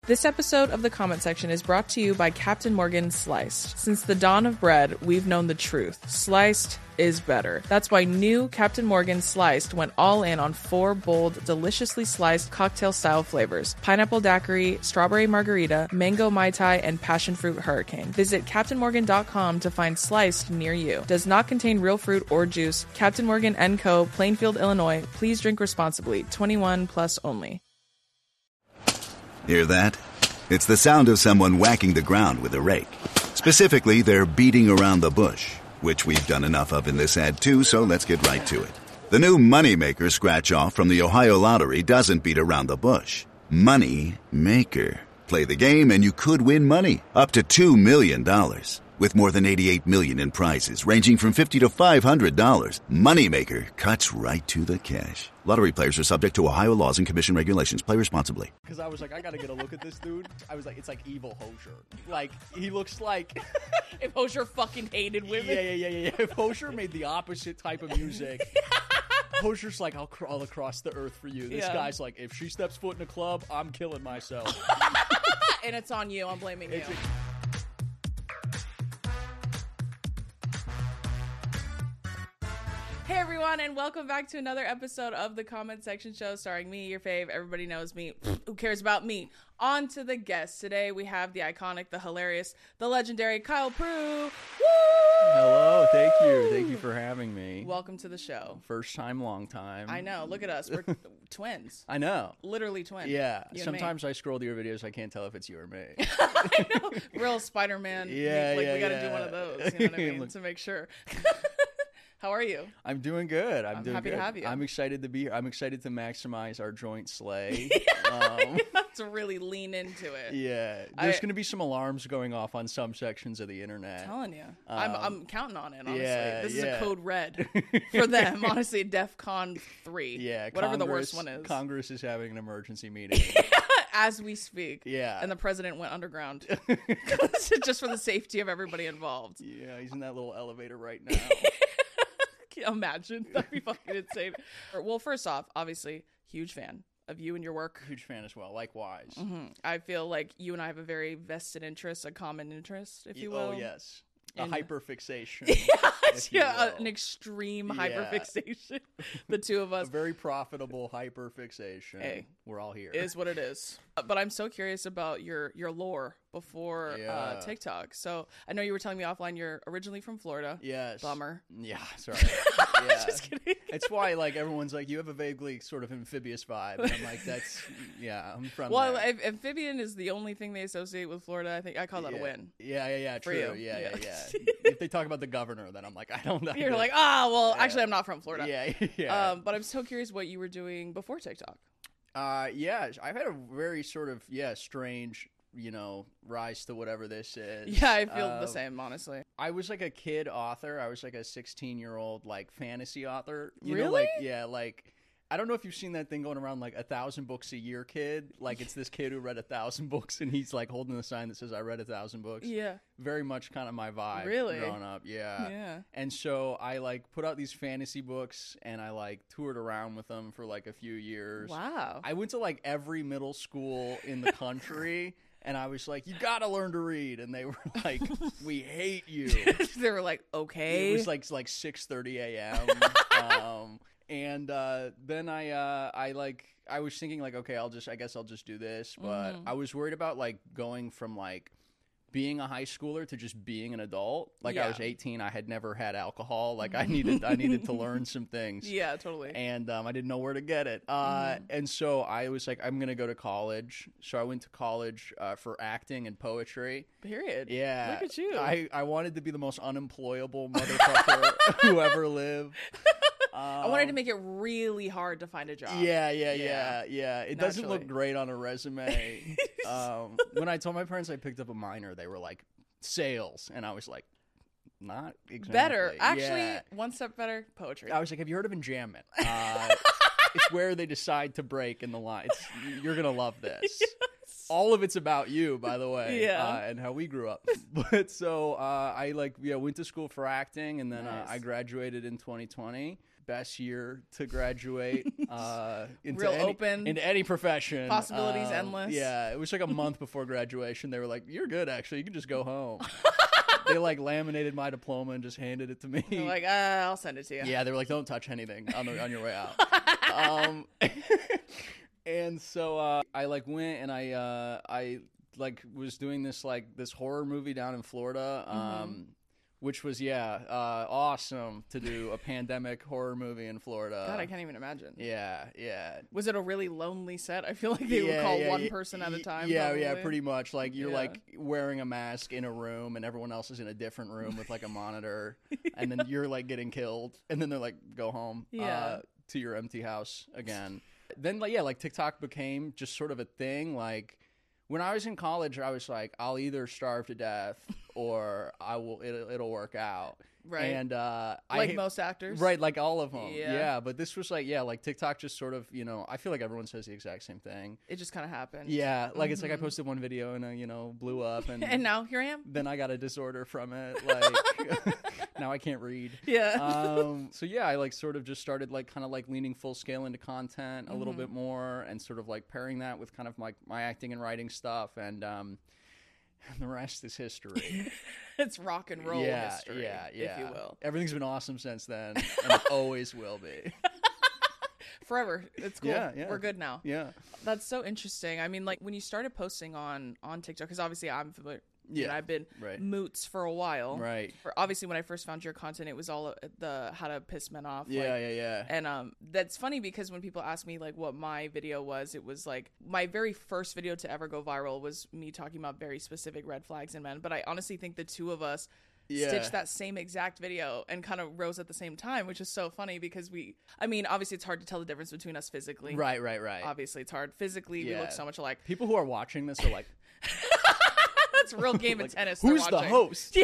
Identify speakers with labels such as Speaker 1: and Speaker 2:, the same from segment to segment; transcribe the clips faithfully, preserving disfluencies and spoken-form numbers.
Speaker 1: This episode of The Comment Section is brought to you by Captain Morgan Sliced. Since the dawn of bread, we've known the truth. Sliced is better. That's why new Captain Morgan Sliced went all in on four bold, deliciously sliced cocktail-style flavors. Pineapple daiquiri, strawberry margarita, mango mai tai, and passion fruit hurricane. Visit captain morgan dot com to find Sliced near you. Does not contain real fruit or juice. Captain Morgan and Co., Plainfield, Illinois. Please drink responsibly. twenty-one plus only.
Speaker 2: Hear that? It's the sound of someone whacking the ground with a rake. Specifically, they're beating around the bush, which we've done enough of in this ad too, so let's get right to it. The new Moneymaker scratch-off from the Ohio Lottery doesn't beat around the bush. Money Maker. Play the game and you could win money, up to two million dollars. With more than eighty-eight million dollars in prizes ranging from fifty dollars to five hundred dollars, Moneymaker cuts right to the cash. Lottery players are subject to Ohio laws and commission regulations. Play responsibly.
Speaker 3: Because I was like, I gotta get a look at this dude. I was like, it's like evil Hosier. Like, he looks like...
Speaker 1: If Hosier fucking hated women.
Speaker 3: Yeah, yeah, yeah, yeah, yeah. If Hosier made the opposite type of music... Hosier's like, I'll crawl across the earth for you. This
Speaker 1: Yeah.
Speaker 3: guy's like, if she steps foot in a club, I'm killing myself.
Speaker 1: And it's on you. I'm blaming you.
Speaker 3: It's a-
Speaker 1: Hey everyone, and welcome back to another episode of the Comment Section Show, starring me, your fave. Everybody knows me. Who cares about me? On to the guests. Today we have the iconic, the hilarious, the legendary Kyle Prue. Woo!
Speaker 3: Hello, thank you. Thank you for having me.
Speaker 1: Welcome to the show.
Speaker 3: First time, long time.
Speaker 1: I know. Look at us. We're twins.
Speaker 3: I know.
Speaker 1: Literally twins.
Speaker 3: Yeah.
Speaker 1: You and
Speaker 3: Sometimes I scroll to your videos, I can't tell if it's you or me.
Speaker 1: I know. Real Spider-Man.
Speaker 3: Yeah,
Speaker 1: Like,
Speaker 3: yeah,
Speaker 1: we got to
Speaker 3: yeah.
Speaker 1: do one of those. You know what I mean?
Speaker 3: Look-
Speaker 1: To make sure. How are you?
Speaker 3: I'm doing good. I'm,
Speaker 1: I'm
Speaker 3: doing
Speaker 1: happy
Speaker 3: good.
Speaker 1: to have you.
Speaker 3: I'm excited to be here. I'm excited to maximize our joint sleigh.
Speaker 1: I
Speaker 3: um,
Speaker 1: have to really lean into it.
Speaker 3: yeah.
Speaker 1: I-
Speaker 3: There's going to be some alarms going off on some sections of the internet.
Speaker 1: I'm telling you. I'm,
Speaker 3: Um,
Speaker 1: I'm counting on it, honestly.
Speaker 3: yeah,
Speaker 1: this is
Speaker 3: yeah.
Speaker 1: a code red for them, honestly. DEFCON three.
Speaker 3: Yeah.
Speaker 1: Whatever the
Speaker 3: Congress-
Speaker 1: worst one is.
Speaker 3: Congress is having an emergency meeting.
Speaker 1: As we speak.
Speaker 3: Yeah.
Speaker 1: And the president went underground. Just for the safety of everybody involved.
Speaker 3: Yeah, he's in that little elevator right now.
Speaker 1: Can you imagine? That'd be fucking insane. Well, first off, obviously, huge fan of you and your work.
Speaker 3: Huge fan as well. Likewise.
Speaker 1: hmm I feel like you and I have a very vested interest, a common interest, if you will.
Speaker 3: Oh, yes. A
Speaker 1: in-
Speaker 3: hyperfixation.
Speaker 1: Yes,
Speaker 3: if you
Speaker 1: yeah,
Speaker 3: will.
Speaker 1: an extreme
Speaker 3: Yeah.
Speaker 1: hyperfixation. The two of
Speaker 3: A
Speaker 1: us.
Speaker 3: very profitable hyperfixation.
Speaker 1: Hey.
Speaker 3: We're all here.
Speaker 1: Is what it is. But I'm so curious about your your lore before uh,
Speaker 3: Yeah.
Speaker 1: TikTok. So I know you were telling me offline you're originally from Florida.
Speaker 3: Yes.
Speaker 1: Bummer.
Speaker 3: Yeah, sorry. Yeah.
Speaker 1: Just kidding.
Speaker 3: It's why, like, everyone's like, you have a vaguely sort of amphibious vibe. And I'm like, that's, yeah, I'm from
Speaker 1: Well,
Speaker 3: there.
Speaker 1: if, amphibian is the only thing they associate with Florida. I think I call that
Speaker 3: yeah.
Speaker 1: a win.
Speaker 3: Yeah, yeah, yeah,
Speaker 1: For
Speaker 3: true.
Speaker 1: you.
Speaker 3: Yeah,
Speaker 1: Yeah.
Speaker 3: yeah, yeah. If they talk about the governor, then I'm like, I don't know.
Speaker 1: You're like, ah, well,
Speaker 3: Yeah.
Speaker 1: actually, I'm not from Florida.
Speaker 3: Yeah, yeah.
Speaker 1: Um, but I'm so curious what you were doing before TikTok.
Speaker 3: Uh, yeah, I've had a very sort of, yeah, strange, you know, rise to whatever this is.
Speaker 1: Yeah, I feel
Speaker 3: Uh,
Speaker 1: the same, honestly.
Speaker 3: I was like a kid author. I was like a sixteen-year-old, like, fantasy author. You
Speaker 1: Really?
Speaker 3: know, like, yeah, like, I don't know if you've seen that thing going around, like, a thousand books a year kid. Like, it's this kid who read a thousand books, and he's, like, holding the sign that says, I read a thousand books.
Speaker 1: Yeah.
Speaker 3: Very much kind of my vibe.
Speaker 1: Really?
Speaker 3: Growing up, yeah.
Speaker 1: Yeah.
Speaker 3: And so I, like, put out these fantasy books, and I, like, toured around with them for, like, a few years.
Speaker 1: Wow.
Speaker 3: I went to, like, every middle school in the country, and I was like, you gotta learn to read. And they were like, we hate you.
Speaker 1: They were like, okay.
Speaker 3: It was like like six thirty a.m. um, and uh, then I uh, I like I was thinking like, okay, I'll just I guess I'll just do this, but
Speaker 1: Mhm.
Speaker 3: I was worried about like going from like being a high schooler to just being an adult. Like I
Speaker 1: Yeah.
Speaker 3: was eighteen, I had never had alcohol. Like I needed I needed to learn some things.
Speaker 1: Yeah, totally.
Speaker 3: And um, I didn't know where to get it. Uh,
Speaker 1: Mhm.
Speaker 3: And so I was like, I'm going to go to college. So I went to college uh, for acting and poetry.
Speaker 1: Period.
Speaker 3: Yeah.
Speaker 1: Look at you.
Speaker 3: I, I wanted to be the most unemployable motherfucker who ever lived. Um,
Speaker 1: I wanted to make it really hard to find a job.
Speaker 3: Yeah, yeah,
Speaker 1: Yeah.
Speaker 3: yeah, yeah. It doesn't look
Speaker 1: Naturally.
Speaker 3: great on a resume. um, when I told my parents I picked up a minor, they were like, sales. And I was like, not exactly.
Speaker 1: Better. Actually,
Speaker 3: Yeah.
Speaker 1: one step better, poetry.
Speaker 3: I was like, have you heard of enjambment? Uh, it's where they decide to break in the line. It's, you're going to love this.
Speaker 1: Yes.
Speaker 3: All of it's about you, by the way,
Speaker 1: Yeah.
Speaker 3: uh, and how we grew up. But so uh, I like, yeah, went to school for acting, and then uh,
Speaker 1: Nice.
Speaker 3: I graduated in twenty twenty. best year to graduate. Uh, into
Speaker 1: Real
Speaker 3: any,
Speaker 1: open.
Speaker 3: into any profession.
Speaker 1: Possibilities
Speaker 3: Um,
Speaker 1: endless.
Speaker 3: Yeah, it was like a month before graduation. They were like, "You're good, actually. You can just go home." They like laminated my diploma and just handed it to me.
Speaker 1: They're like, uh, I'll send it to you.
Speaker 3: Yeah, they were like, "Don't touch anything on the on your way out." um, and so uh, I like went and I uh, I like was doing this like this horror movie down in Florida. Um,
Speaker 1: Mm-hmm.
Speaker 3: Which was, yeah, uh, awesome to do a pandemic horror movie in Florida.
Speaker 1: God, I can't even imagine.
Speaker 3: Yeah, yeah.
Speaker 1: Was it a really lonely set? I feel like they
Speaker 3: yeah,
Speaker 1: would call
Speaker 3: yeah,
Speaker 1: one
Speaker 3: yeah,
Speaker 1: person at a time.
Speaker 3: Yeah,
Speaker 1: probably.
Speaker 3: yeah, pretty much. Like you're
Speaker 1: Yeah.
Speaker 3: like wearing a mask in a room, and everyone else is in a different room with like a monitor, and then you're like getting killed, and then they're like, go home,
Speaker 1: Yeah.
Speaker 3: uh, to your empty house again. Then like yeah, like TikTok became just sort of a thing. Like when I was in college, I was like, I'll either starve to death or I will. It'll, it'll work out.
Speaker 1: Right.
Speaker 3: And uh,
Speaker 1: Like
Speaker 3: I,
Speaker 1: most actors.
Speaker 3: Right, like all of them.
Speaker 1: Yeah.
Speaker 3: Yeah. But this was like, yeah, like TikTok just sort of, you know, I feel like everyone says the exact same thing.
Speaker 1: It just kind of happened.
Speaker 3: Yeah, like it's like I posted one video and, uh, you know, blew up. And,
Speaker 1: And now here I am.
Speaker 3: then I got a disorder from it. Like, now I can't read.
Speaker 1: Yeah.
Speaker 3: Um, so, yeah, I like sort of just started like kind of like leaning full scale into content a little bit more and sort of like pairing that with kind of like my acting and writing stuff. And, um, and the rest is history.
Speaker 1: It's rock and roll
Speaker 3: yeah,
Speaker 1: history,
Speaker 3: yeah, yeah.
Speaker 1: if you will.
Speaker 3: Everything's been awesome since then, and it always will be.
Speaker 1: Forever. It's cool.
Speaker 3: Yeah, yeah.
Speaker 1: We're good now.
Speaker 3: Yeah,
Speaker 1: That's so interesting. I mean, like when you started posting on on TikTok, because obviously I'm familiar.
Speaker 3: Yeah,
Speaker 1: and I've been
Speaker 3: right.
Speaker 1: moots for a while.
Speaker 3: Right.
Speaker 1: For, obviously, when I first found your content, it was all uh, the how to piss men off.
Speaker 3: yeah,
Speaker 1: like,
Speaker 3: yeah, yeah.
Speaker 1: And um, that's funny because when people ask me like what my video was, it was like my very first video to ever go viral was me talking about very specific red flags in men. But I honestly think the two of us
Speaker 3: Yeah.
Speaker 1: stitched that same exact video and kind of rose at the same time, which is so funny because we, I mean, obviously it's hard to tell the difference between us physically.
Speaker 3: Right, right, right.
Speaker 1: Obviously it's hard. Physically, we
Speaker 3: Yeah.
Speaker 1: look so much alike.
Speaker 3: People who are watching this are like,
Speaker 1: That's a real game
Speaker 3: like,
Speaker 1: of tennis. they're
Speaker 3: who's the
Speaker 1: watching.
Speaker 3: host?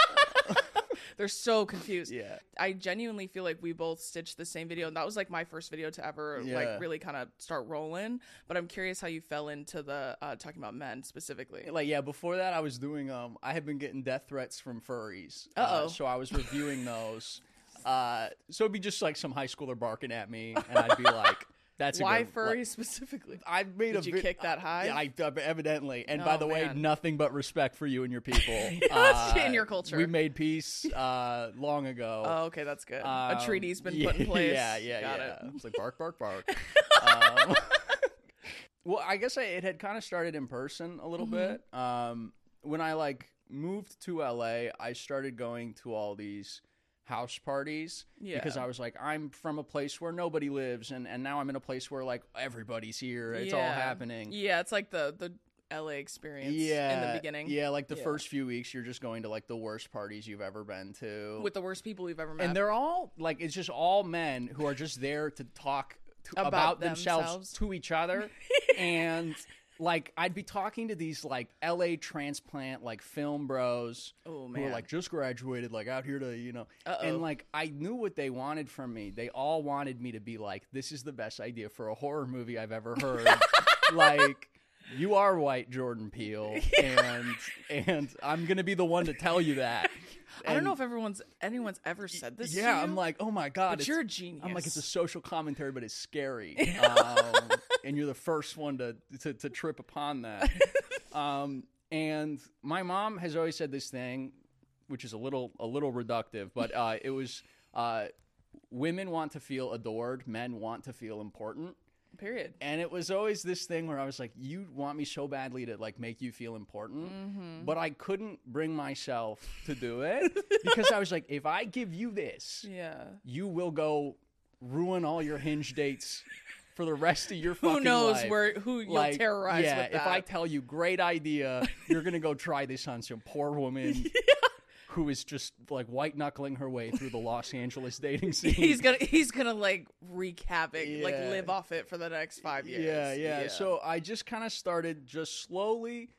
Speaker 1: They're so confused.
Speaker 3: Yeah.
Speaker 1: I genuinely feel like we both stitched the same video, and that was like my first video to ever
Speaker 3: Yeah.
Speaker 1: like really kind of start rolling. But I'm curious how you fell into the uh, talking about men specifically.
Speaker 3: Like, yeah, before that I was doing, um, I had been getting death threats from furries.
Speaker 1: Uh-oh.
Speaker 3: Uh, so I was reviewing those. Uh, so it'd be just like some high schooler barking at me, and I'd be like, that's a
Speaker 1: Why
Speaker 3: good,
Speaker 1: furry
Speaker 3: like,
Speaker 1: specifically?
Speaker 3: I made
Speaker 1: Did
Speaker 3: a
Speaker 1: you
Speaker 3: vi-
Speaker 1: kick that high?
Speaker 3: Yeah, I uh, evidently. And
Speaker 1: Oh,
Speaker 3: by the way,
Speaker 1: man.
Speaker 3: nothing but respect for you and your people.
Speaker 1: Yes, in your culture.
Speaker 3: We made peace uh, long ago.
Speaker 1: Oh, okay, that's good.
Speaker 3: Um,
Speaker 1: a treaty's been
Speaker 3: yeah,
Speaker 1: put in place.
Speaker 3: Yeah, yeah,
Speaker 1: Got
Speaker 3: yeah.
Speaker 1: it.
Speaker 3: It's like bark, bark, bark. um, well, I guess I, it had kind of started in person a little
Speaker 1: Mm-hmm.
Speaker 3: bit. Um, when I like moved to L A, I started going to all these house parties
Speaker 1: Yeah.
Speaker 3: because I was like, I'm from a place where nobody lives, and, and now I'm in a place where like everybody's here. It's all
Speaker 1: Yeah.
Speaker 3: happening.
Speaker 1: Yeah, it's like the the L A experience
Speaker 3: Yeah,
Speaker 1: in the beginning.
Speaker 3: Yeah, like the
Speaker 1: Yeah.
Speaker 3: first few weeks, you're just going to like the worst parties you've ever been to,
Speaker 1: With the worst people you've ever met.
Speaker 3: and they're all like, it's just all men who are just there to talk to,
Speaker 1: About
Speaker 3: about, themselves,
Speaker 1: themselves.
Speaker 3: to each other, and like I'd be talking to these like L A transplant like film bros
Speaker 1: Oh,
Speaker 3: who
Speaker 1: man.
Speaker 3: are like just graduated, like out here to you know,
Speaker 1: Uh-oh.
Speaker 3: and like I knew what they wanted from me. They all wanted me to be like, this is the best idea for a horror movie I've ever heard, like. You are white, Jordan Peele, and and I'm gonna be the one to tell you that.
Speaker 1: I don't
Speaker 3: And-
Speaker 1: know if everyone's anyone's ever said this.
Speaker 3: Yeah,
Speaker 1: to you,
Speaker 3: I'm like, oh my god,
Speaker 1: but
Speaker 3: it's-
Speaker 1: you're a genius.
Speaker 3: I'm like, it's a social commentary, but it's scary, um, and you're the first one to to, to trip upon that. Um, and my mom has always said this thing, which is a little a little reductive, but uh, it was uh, women want to feel adored, men want to feel important.
Speaker 1: period.
Speaker 3: And it was always this thing where I was like, you want me so badly to like make you feel important,
Speaker 1: Mm-hmm.
Speaker 3: but I couldn't bring myself to do it because I was like, if I give you this,
Speaker 1: Yeah.
Speaker 3: you will go ruin all your Hinge dates for the rest of your fucking
Speaker 1: Who knows
Speaker 3: life.
Speaker 1: where who you'll
Speaker 3: Like,
Speaker 1: terrorize
Speaker 3: yeah,
Speaker 1: with that?
Speaker 3: if I tell you, great idea, you're gonna go try this on some poor woman who is just like white knuckling her way through the Los Angeles dating scene.
Speaker 1: he's gonna he's gonna like wreak havoc, like
Speaker 3: Yeah.
Speaker 1: live off it for the next five years.
Speaker 3: Yeah, yeah. So I just kind of started just slowly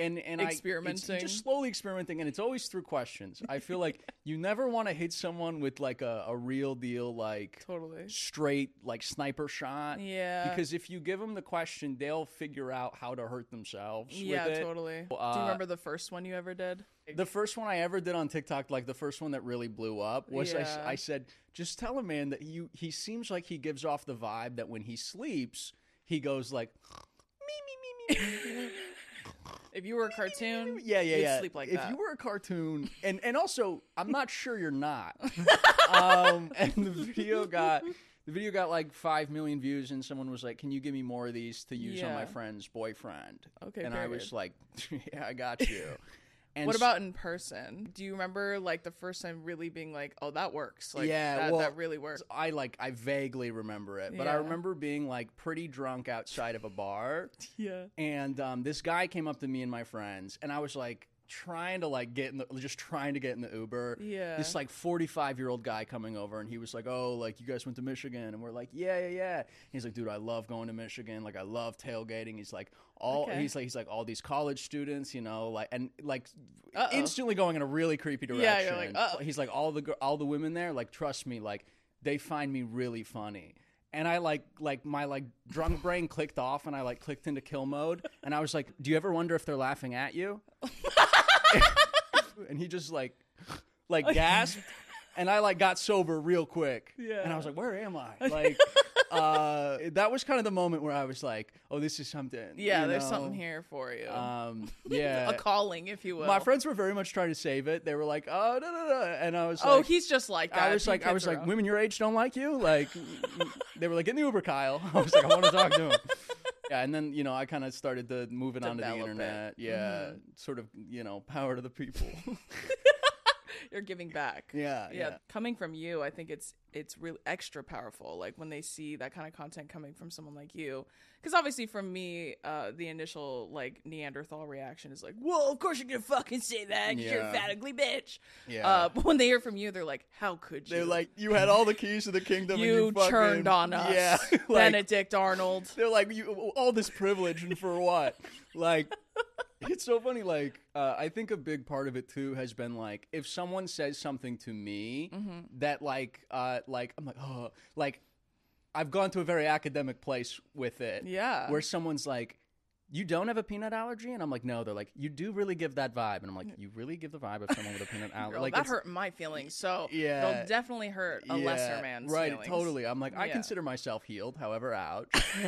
Speaker 3: And and I,
Speaker 1: Experimenting.
Speaker 3: it's just slowly experimenting, and it's always through questions. I feel like you never want to hit someone with like a, a real deal, like
Speaker 1: Totally.
Speaker 3: straight like sniper shot.
Speaker 1: Yeah.
Speaker 3: Because if you give them the question, they'll figure out how to hurt themselves.
Speaker 1: Yeah,
Speaker 3: with it.
Speaker 1: totally.
Speaker 3: Uh,
Speaker 1: Do you remember the first one you ever did?
Speaker 3: The first one I ever did on TikTok, like the first one that really blew up, was
Speaker 1: Yeah.
Speaker 3: I, I said, just tell a man that you he seems like he gives off the vibe that when he sleeps, he goes like, me, me, me, me, me.
Speaker 1: If you were a cartoon,
Speaker 3: Yeah, yeah,
Speaker 1: you'd
Speaker 3: yeah.
Speaker 1: sleep like
Speaker 3: if
Speaker 1: that.
Speaker 3: you were a cartoon, and and also, I'm not sure you're not. um, and the video got the video got like five million views, and someone was like, "Can you give me more of these to use on my
Speaker 1: Yeah.
Speaker 3: friend's boyfriend?"
Speaker 1: Okay,
Speaker 3: and I was
Speaker 1: period.
Speaker 3: like, "Yeah, I got you." And
Speaker 1: What
Speaker 3: s-
Speaker 1: about in person? Do you remember like the first time really being like, "Oh, that works." Like,
Speaker 3: Yeah,
Speaker 1: that,
Speaker 3: well,
Speaker 1: that really works.
Speaker 3: I like I vaguely remember it, but I
Speaker 1: Yeah.
Speaker 3: remember being like pretty drunk outside of a bar.
Speaker 1: Yeah.
Speaker 3: And um, this guy came up to me and my friends, and I was like trying to like get in the, just trying to get in the Uber.
Speaker 1: Yeah.
Speaker 3: This like forty-five year old guy coming over, and he was like, "Oh, like you guys went to Michigan?" And we're like, "Yeah, yeah, yeah." He's like, "Dude, I love going to Michigan. Like, I love tailgating." He's like, all
Speaker 1: Okay.
Speaker 3: he's like he's like all these college students, you know, like and like
Speaker 1: Uh-oh.
Speaker 3: instantly going in a really creepy direction.
Speaker 1: Yeah, you're like, uh-oh.
Speaker 3: He's like all the gir- all the women there, like trust me, like they find me really funny. And I like like my like drunk brain clicked off, and I like clicked into kill mode, and I was like, "Do you ever wonder if they're laughing at you?" And he just like like gasped, and I like got sober real quick.
Speaker 1: Yeah.
Speaker 3: And I was like, "Where am I?" Like uh that was kind of the moment where I was like, "Oh, this is something."
Speaker 1: Yeah,
Speaker 3: you
Speaker 1: there's
Speaker 3: know?
Speaker 1: something here for you.
Speaker 3: Um yeah.
Speaker 1: a calling, if you will.
Speaker 3: My friends were very much trying to save it. They were like, "Oh, no, no, no," and I was
Speaker 1: oh,
Speaker 3: like,
Speaker 1: he's just like that.
Speaker 3: I was
Speaker 1: He
Speaker 3: like, I
Speaker 1: kids
Speaker 3: was like,
Speaker 1: around.
Speaker 3: women your age don't like you. Like, they were like, "Get in the Uber, Kyle." I was like, I want to talk to him. Yeah, and then you know, I kind of started to move it onto the
Speaker 1: Develop it.
Speaker 3: internet. Yeah, sort of, you know, power to the people.
Speaker 1: You're giving back.
Speaker 3: yeah,
Speaker 1: yeah,
Speaker 3: yeah,
Speaker 1: coming from you, I think it's it's really extra powerful, like when they see that kind of content coming from someone like you, because obviously from me, uh the initial like Neanderthal reaction is like, well, of course you're gonna fucking say that 'cause you're a
Speaker 3: Yeah.
Speaker 1: fat ugly bitch.
Speaker 3: yeah.
Speaker 1: Uh but when they hear from you, they're like, how could you?
Speaker 3: They're like, you had all the keys to the kingdom.
Speaker 1: you,
Speaker 3: and you fucking,
Speaker 1: turned on us.
Speaker 3: Yeah, like,
Speaker 1: Benedict Arnold.
Speaker 3: they're like, you all this privilege and for what? Like, it's so funny. Like, uh, I think a big part of it too has been like, if someone says something to me that like, uh, like I'm like, oh, like I've gone to a very academic place with it.
Speaker 1: Yeah.
Speaker 3: Where someone's like, you don't have a peanut allergy? And I'm like, no. They're like, you do really give that vibe. And I'm like, you really give the vibe of someone with a peanut allergy?
Speaker 1: Girl,
Speaker 3: Like,
Speaker 1: that
Speaker 3: it's-
Speaker 1: hurt my feelings, so
Speaker 3: Yeah.
Speaker 1: it'll definitely hurt a lesser man's
Speaker 3: right,
Speaker 1: feelings.
Speaker 3: totally. I'm like, I
Speaker 1: Yeah.
Speaker 3: consider myself healed, however, ouch.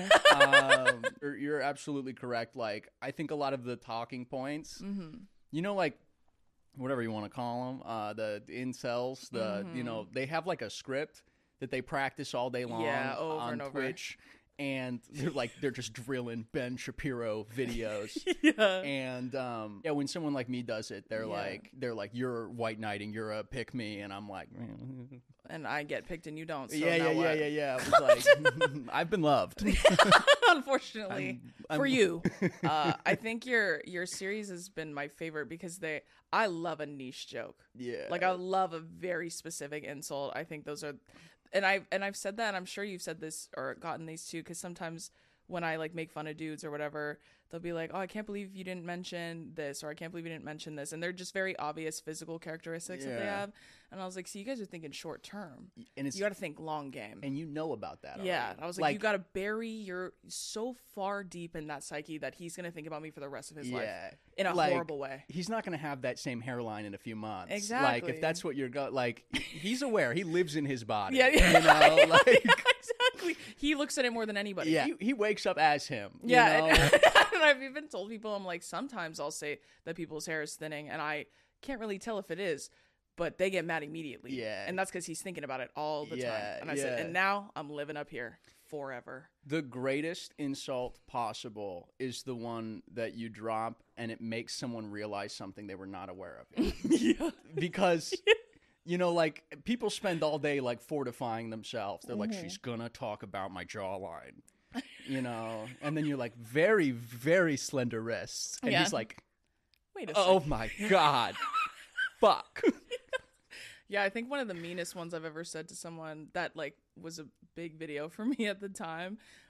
Speaker 3: um, you're, you're absolutely correct. Like, I think a lot of the talking points,
Speaker 1: Mm-hmm.
Speaker 3: you know, like, whatever you want to call them, uh, the, the incels, the,
Speaker 1: Mm-hmm.
Speaker 3: you know, they have like a script that they practice all day long
Speaker 1: Yeah, over
Speaker 3: on
Speaker 1: and over.
Speaker 3: Twitch. And they're like, they're just drilling Ben Shapiro videos.
Speaker 1: Yeah.
Speaker 3: And um, yeah, when someone like me does it, they're
Speaker 1: Yeah.
Speaker 3: like, they're like, you're white knighting, you're a pick me, and I'm like,
Speaker 1: And I get picked and you don't. So
Speaker 3: yeah,
Speaker 1: now
Speaker 3: yeah, yeah,
Speaker 1: what?
Speaker 3: yeah, yeah. I was like, I've been loved.
Speaker 1: Unfortunately,
Speaker 3: I'm-
Speaker 1: for
Speaker 3: I'm-
Speaker 1: you, uh, I think your your series has been my favorite because they. I love a niche joke.
Speaker 3: Yeah,
Speaker 1: Like I love a very specific insult. I think those are, and I and I've said that. And I'm sure you've said this or gotten these too. Because sometimes when I like make fun of dudes or whatever, they'll be like, "Oh, I can't believe you didn't mention this," or "I can't believe you didn't mention this," and they're just very obvious physical characteristics that they
Speaker 3: Yeah.
Speaker 1: have. And I was like, "See, you guys are thinking short term.
Speaker 3: and it's
Speaker 1: You got to think long game."
Speaker 3: and you know about that.
Speaker 1: Yeah,
Speaker 3: already.
Speaker 1: I was like, you got to bury your so far deep in that psyche that he's gonna think about me for the rest of his life
Speaker 3: yeah,
Speaker 1: in a
Speaker 3: like,
Speaker 1: horrible way.
Speaker 3: He's not going to have that same hairline in a few months. Like
Speaker 1: Exactly.
Speaker 3: if that's what you're go- like, he's aware. He lives in his body.
Speaker 1: Yeah, yeah.
Speaker 3: you know, like
Speaker 1: Exactly. He looks at it more than anybody.
Speaker 3: yeah, he, he wakes up as him. you
Speaker 1: Yeah,
Speaker 3: know?
Speaker 1: and, and I've even told people, I'm like, sometimes I'll say that people's hair is thinning, and I can't really tell if it is, but they get mad immediately.
Speaker 3: Yeah.
Speaker 1: and that's because he's thinking about it all the
Speaker 3: Yeah,
Speaker 1: time. And I said,
Speaker 3: yeah.
Speaker 1: and now I'm living up here forever.
Speaker 3: The greatest insult possible is the one that you drop and it makes someone realize something they were not aware of.
Speaker 1: Yeah,
Speaker 3: Because, you know, like, people spend all day, like, fortifying themselves. They're like, she's gonna talk about my jawline, you know? And then you're like, very, very slender wrists. And
Speaker 1: Yeah.
Speaker 3: he's like,
Speaker 1: wait a
Speaker 3: oh
Speaker 1: second.
Speaker 3: my God. Fuck.
Speaker 1: Yeah, I think one of the meanest ones I've ever said to someone that like was a big video for me at the time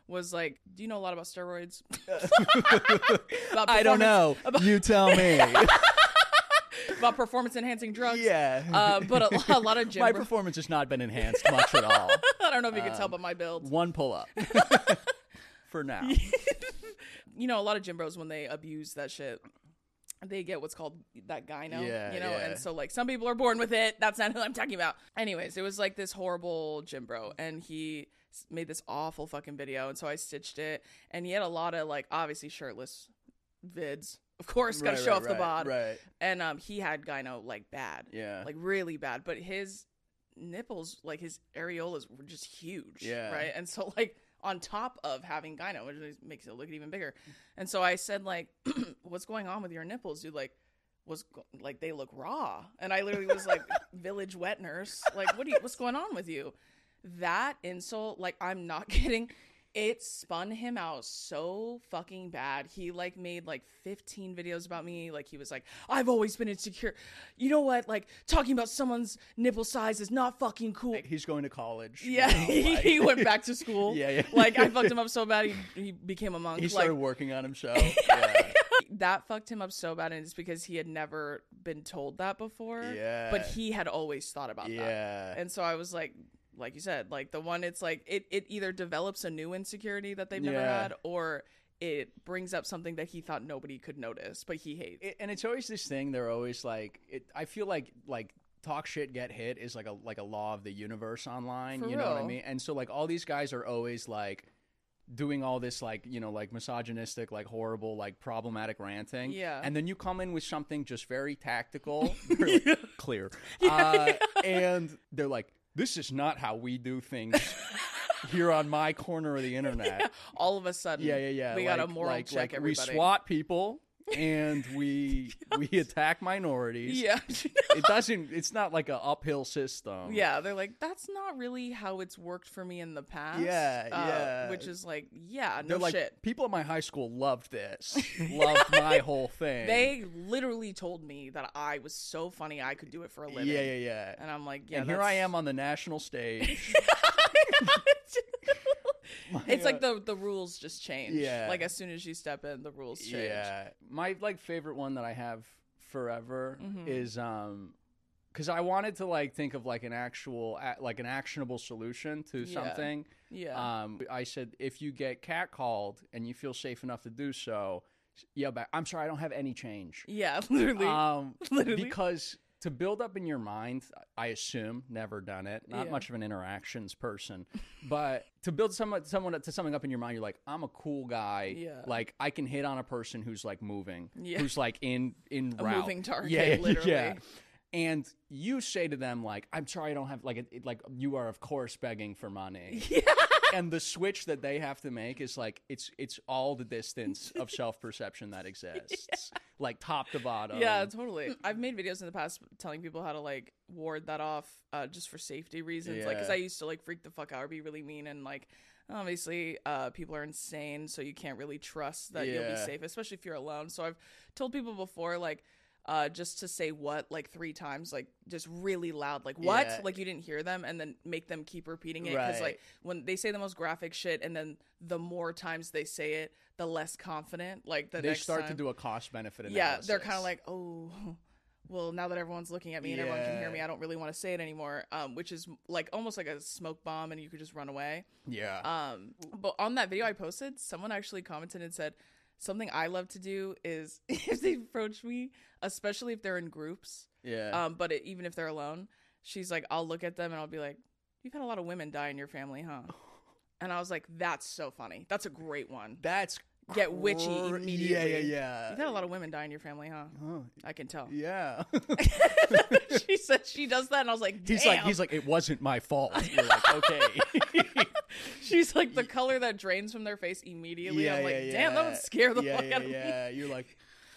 Speaker 1: was like, do you know a lot about steroids?
Speaker 3: About I don't know. About, you tell me.
Speaker 1: About performance-enhancing drugs.
Speaker 3: Yeah.
Speaker 1: Uh, but a, a lot of gym...
Speaker 3: My performance has not been enhanced much at all.
Speaker 1: I don't know if you can
Speaker 3: um,
Speaker 1: tell by my build.
Speaker 3: One pull-up. For now.
Speaker 1: You know, a lot of gym bros, when they abuse that shit, they get what's called that gyno,
Speaker 3: yeah,
Speaker 1: you know?
Speaker 3: Yeah.
Speaker 1: And so, like, some people are born with it. That's not who I'm talking about. Anyways, it was, like, this horrible gym bro, and he made this awful fucking video, and so I stitched it, and he had a lot of, like, obviously shirtless vids. Of course, gotta
Speaker 3: right,
Speaker 1: show
Speaker 3: right,
Speaker 1: off the
Speaker 3: right,
Speaker 1: bod.
Speaker 3: Right.
Speaker 1: And um, he had gyno, like, bad.
Speaker 3: Yeah.
Speaker 1: Like, really bad. But his nipples, like, his areolas were just huge.
Speaker 3: Yeah.
Speaker 1: Right? And so, like, on top of having gyno, which makes it look even bigger. And so I said, like, what's going on with your nipples, dude? Like, was like they look raw. And I literally was like, village wet nurse. Like, what do you, what's going on with you? That insult, like, I'm not kidding. It spun him out so fucking bad. He, like, made, like, fifteen videos about me. Like, he was like, I've always been insecure. You know what? Like, talking about someone's nipple size is not fucking cool.
Speaker 3: He's going to college.
Speaker 1: Yeah, he, he went back to school.
Speaker 3: Yeah, yeah.
Speaker 1: Like, I fucked him up so bad, he, he became a monk.
Speaker 3: He started
Speaker 1: like,
Speaker 3: working on himself. Yeah.
Speaker 1: That fucked him up so bad, and it's because he had never been told that before.
Speaker 3: Yeah.
Speaker 1: But he had always thought about
Speaker 3: yeah.
Speaker 1: that.
Speaker 3: Yeah.
Speaker 1: And so I was like, like you said, like the one, it's like it, it either develops a new insecurity that they've never
Speaker 3: yeah.
Speaker 1: had, or it brings up something that he thought nobody could notice, but he hates.
Speaker 3: It, and it's always this thing. They're always like, it, I feel like like talk shit, get hit is like a like a law of the universe online.
Speaker 1: For
Speaker 3: you
Speaker 1: real.
Speaker 3: know what I mean? And so like all these guys are always like doing all this like, you know, like misogynistic, like horrible, like problematic ranting.
Speaker 1: Yeah.
Speaker 3: And then you come in with something just very tactical, very, like, clear.
Speaker 1: Yeah,
Speaker 3: uh,
Speaker 1: yeah.
Speaker 3: And they're like, this is not how we do things here on my corner of the internet.
Speaker 1: Yeah. All of a sudden,
Speaker 3: Yeah, yeah, yeah.
Speaker 1: we
Speaker 3: like,
Speaker 1: got a moral
Speaker 3: like,
Speaker 1: check
Speaker 3: like
Speaker 1: everybody.
Speaker 3: We swat people and we we attack minorities.
Speaker 1: Yeah.
Speaker 3: It doesn't, it's not like an uphill system.
Speaker 1: Yeah, they're like, that's not really how it's worked for me in the past.
Speaker 3: Yeah,
Speaker 1: uh,
Speaker 3: yeah.
Speaker 1: Which is like, yeah, no
Speaker 3: They're like,
Speaker 1: shit.
Speaker 3: people at my high school loved this. Loved my whole thing.
Speaker 1: They literally told me that I was so funny I could do it for a living.
Speaker 3: Yeah, yeah, yeah.
Speaker 1: And I'm like, yeah,
Speaker 3: and here
Speaker 1: that's...
Speaker 3: I am on the national stage.
Speaker 1: It's like the the rules just change.
Speaker 3: Yeah.
Speaker 1: Like as soon as you step in, the rules change.
Speaker 3: Yeah. My like favorite one that I have forever
Speaker 1: Mhm.
Speaker 3: is um because I wanted to like think of like an actual a- like an actionable solution to
Speaker 1: Yeah.
Speaker 3: something.
Speaker 1: Yeah.
Speaker 3: Um, I said if you get catcalled and you feel safe enough to do so, yeah, but I'm sorry, I don't have any change.
Speaker 1: Yeah, literally.
Speaker 3: Um,
Speaker 1: Literally.
Speaker 3: because to build up in your mind, I assume, never done it, not
Speaker 1: Yeah.
Speaker 3: much of an interactions person, but to build someone, someone to something up in your mind, you're like, I'm a cool guy.
Speaker 1: Yeah.
Speaker 3: Like I can hit on a person who's like moving,
Speaker 1: Yeah.
Speaker 3: who's like in, in
Speaker 1: A
Speaker 3: route.
Speaker 1: moving target,
Speaker 3: Yeah,
Speaker 1: literally.
Speaker 3: Yeah. And you say to them like, I'm sorry, I don't have like, it, it- like you are of course begging for money.
Speaker 1: Yeah.
Speaker 3: And the switch that they have to make is like it's it's all the distance of self-perception that exists, like top to bottom.
Speaker 1: Yeah, totally. I've made videos in the past telling people how to like ward that off, uh, just for safety reasons. Like, 'cause
Speaker 3: Yeah.
Speaker 1: I used to like freak the fuck out or be really mean, and like obviously uh, people are insane, so you can't really trust that you'll be
Speaker 3: Yeah.
Speaker 1: safe, especially if you're alone. So I've told people before, like. Uh, just to say what like three times, like just really loud, like what,
Speaker 3: Yeah.
Speaker 1: like you didn't hear them, and then make them keep repeating it, because
Speaker 3: Right.
Speaker 1: like when they say the most graphic shit, and then the more times they say it, the less confident. Like the
Speaker 3: They
Speaker 1: next
Speaker 3: start
Speaker 1: time.
Speaker 3: to do a cost benefit
Speaker 1: Yeah,
Speaker 3: analysis.
Speaker 1: they're kind of like, oh, well, now that everyone's looking at me and everyone can hear
Speaker 3: Yeah.
Speaker 1: me, I don't really want to say it anymore. Um, which is like almost like a smoke bomb, and you could just run away.
Speaker 3: yeah.
Speaker 1: Um, but on that video I posted, someone actually commented and said, something I love to do is if they approach me, especially if they're in groups,
Speaker 3: yeah.
Speaker 1: um, but it, even if they're alone, she's like, I'll look at them and I'll be like, you've had a lot of women die in your family, huh? And I was like, that's so funny. That's a great one.
Speaker 3: That's
Speaker 1: Get witchy
Speaker 3: cr-
Speaker 1: immediately.
Speaker 3: Yeah, yeah, yeah.
Speaker 1: You've had a lot of women die in your family, huh?
Speaker 3: Oh,
Speaker 1: I can tell.
Speaker 3: yeah.
Speaker 1: She said she does that, and I was like, damn.
Speaker 3: He's like, he's like, it wasn't my fault. You're like, okay.
Speaker 1: She's like, the color that drains from their face immediately.
Speaker 3: yeah,
Speaker 1: I'm like,
Speaker 3: yeah,
Speaker 1: damn, that
Speaker 3: yeah.
Speaker 1: would scare the
Speaker 3: yeah,
Speaker 1: fuck
Speaker 3: yeah,
Speaker 1: out of
Speaker 3: yeah.
Speaker 1: me.
Speaker 3: You're like,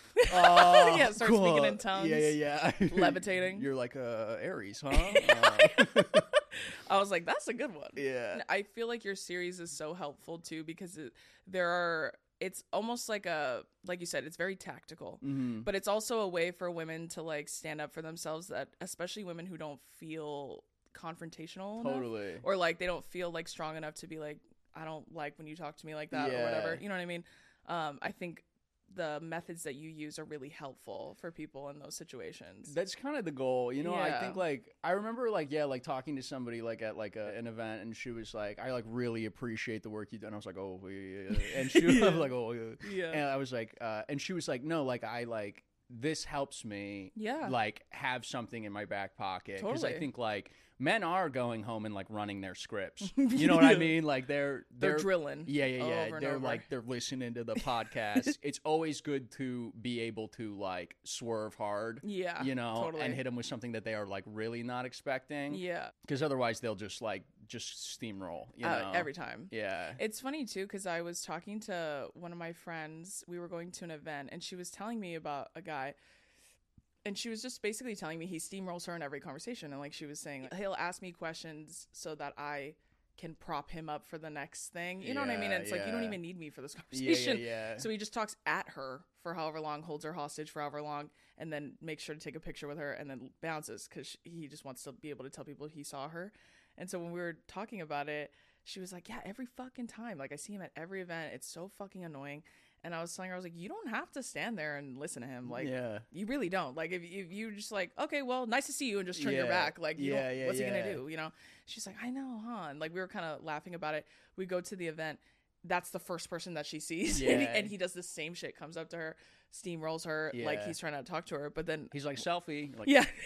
Speaker 3: oh,
Speaker 1: Yeah, start
Speaker 3: cool.
Speaker 1: speaking in tongues.
Speaker 3: Yeah, yeah, yeah.
Speaker 1: Levitating.
Speaker 3: You're like uh, Aries, huh? Uh,
Speaker 1: I was like, that's a good one.
Speaker 3: yeah.
Speaker 1: I feel like your series is so helpful too, because it, there are, it's almost like a, like you said, it's very tactical,
Speaker 3: Mm-hmm.
Speaker 1: but it's also a way for women to like stand up for themselves, that especially women who don't feel confrontational enough,
Speaker 3: Totally.
Speaker 1: or like they don't feel like strong enough to be like, I don't like when you talk to me like that
Speaker 3: Yeah.
Speaker 1: or whatever. You know what I mean? Um, I think the methods that you use are really helpful for people in those situations.
Speaker 3: That's kind of the goal, you know.
Speaker 1: Yeah.
Speaker 3: I think like I remember like yeah, like talking to somebody like at like a, an event, and she was like, "I like really appreciate the work you do," and I was like, "Oh," yeah. And she was like, "Oh," yeah.
Speaker 1: Yeah.
Speaker 3: And I was like, uh, and she was like, "No, like I like this helps me,
Speaker 1: Yeah.
Speaker 3: like have something in my back pocket because I
Speaker 1: Totally.
Speaker 3: think like men are going home and like running their scripts, you know what I
Speaker 1: Yeah.
Speaker 3: mean? Like they're
Speaker 1: They're,
Speaker 3: they're
Speaker 1: drilling.
Speaker 3: Yeah, yeah, yeah.
Speaker 1: over and
Speaker 3: They're
Speaker 1: over.
Speaker 3: like they're listening to the podcast. It's always good to be able to like swerve hard,
Speaker 1: Yeah,
Speaker 3: you know,
Speaker 1: totally.
Speaker 3: and hit them with something that they are like really not expecting.
Speaker 1: Yeah.
Speaker 3: Because otherwise they'll just like just steamroll, you
Speaker 1: Uh,
Speaker 3: know,
Speaker 1: every time.
Speaker 3: Yeah.
Speaker 1: It's funny too because I was talking to one of my friends. We were going to an event, and she was telling me about a guy, and she was just basically telling me he steamrolls her in every conversation. And like she was saying, he'll ask me questions so that I can prop him up for the next thing. You know what I mean?
Speaker 3: Yeah,
Speaker 1: And it's like you don't
Speaker 3: yeah.
Speaker 1: even need me for this
Speaker 3: Yeah,
Speaker 1: conversation.
Speaker 3: yeah, yeah.
Speaker 1: So he just talks at her for however long, holds her hostage for however long, and then makes sure to take a picture with her, and then bounces because he just wants to be able to tell people he saw her. And so when we were talking about it, she was like, yeah, every fucking time. Like, I see him at every event. It's so fucking annoying. And I was telling her, I was like, you don't have to stand there and listen to him. Like,
Speaker 3: Yeah.
Speaker 1: you really don't. Like, if, if you just like, okay, well, nice to see you, and just turn your
Speaker 3: Yeah.
Speaker 1: back. Like, you
Speaker 3: Yeah,
Speaker 1: don't,
Speaker 3: yeah,
Speaker 1: what's he
Speaker 3: yeah.
Speaker 1: going to do? You know? She's like, I know, huh? And like, we were kind of laughing about it. We go to the event. That's the first person that she sees. and, he,
Speaker 3: Yeah.
Speaker 1: and he does the same shit, comes up to her, steamrolls her, like
Speaker 3: Yeah.
Speaker 1: he's trying to talk to her. But then,
Speaker 3: He's like selfie. Like,
Speaker 1: yeah.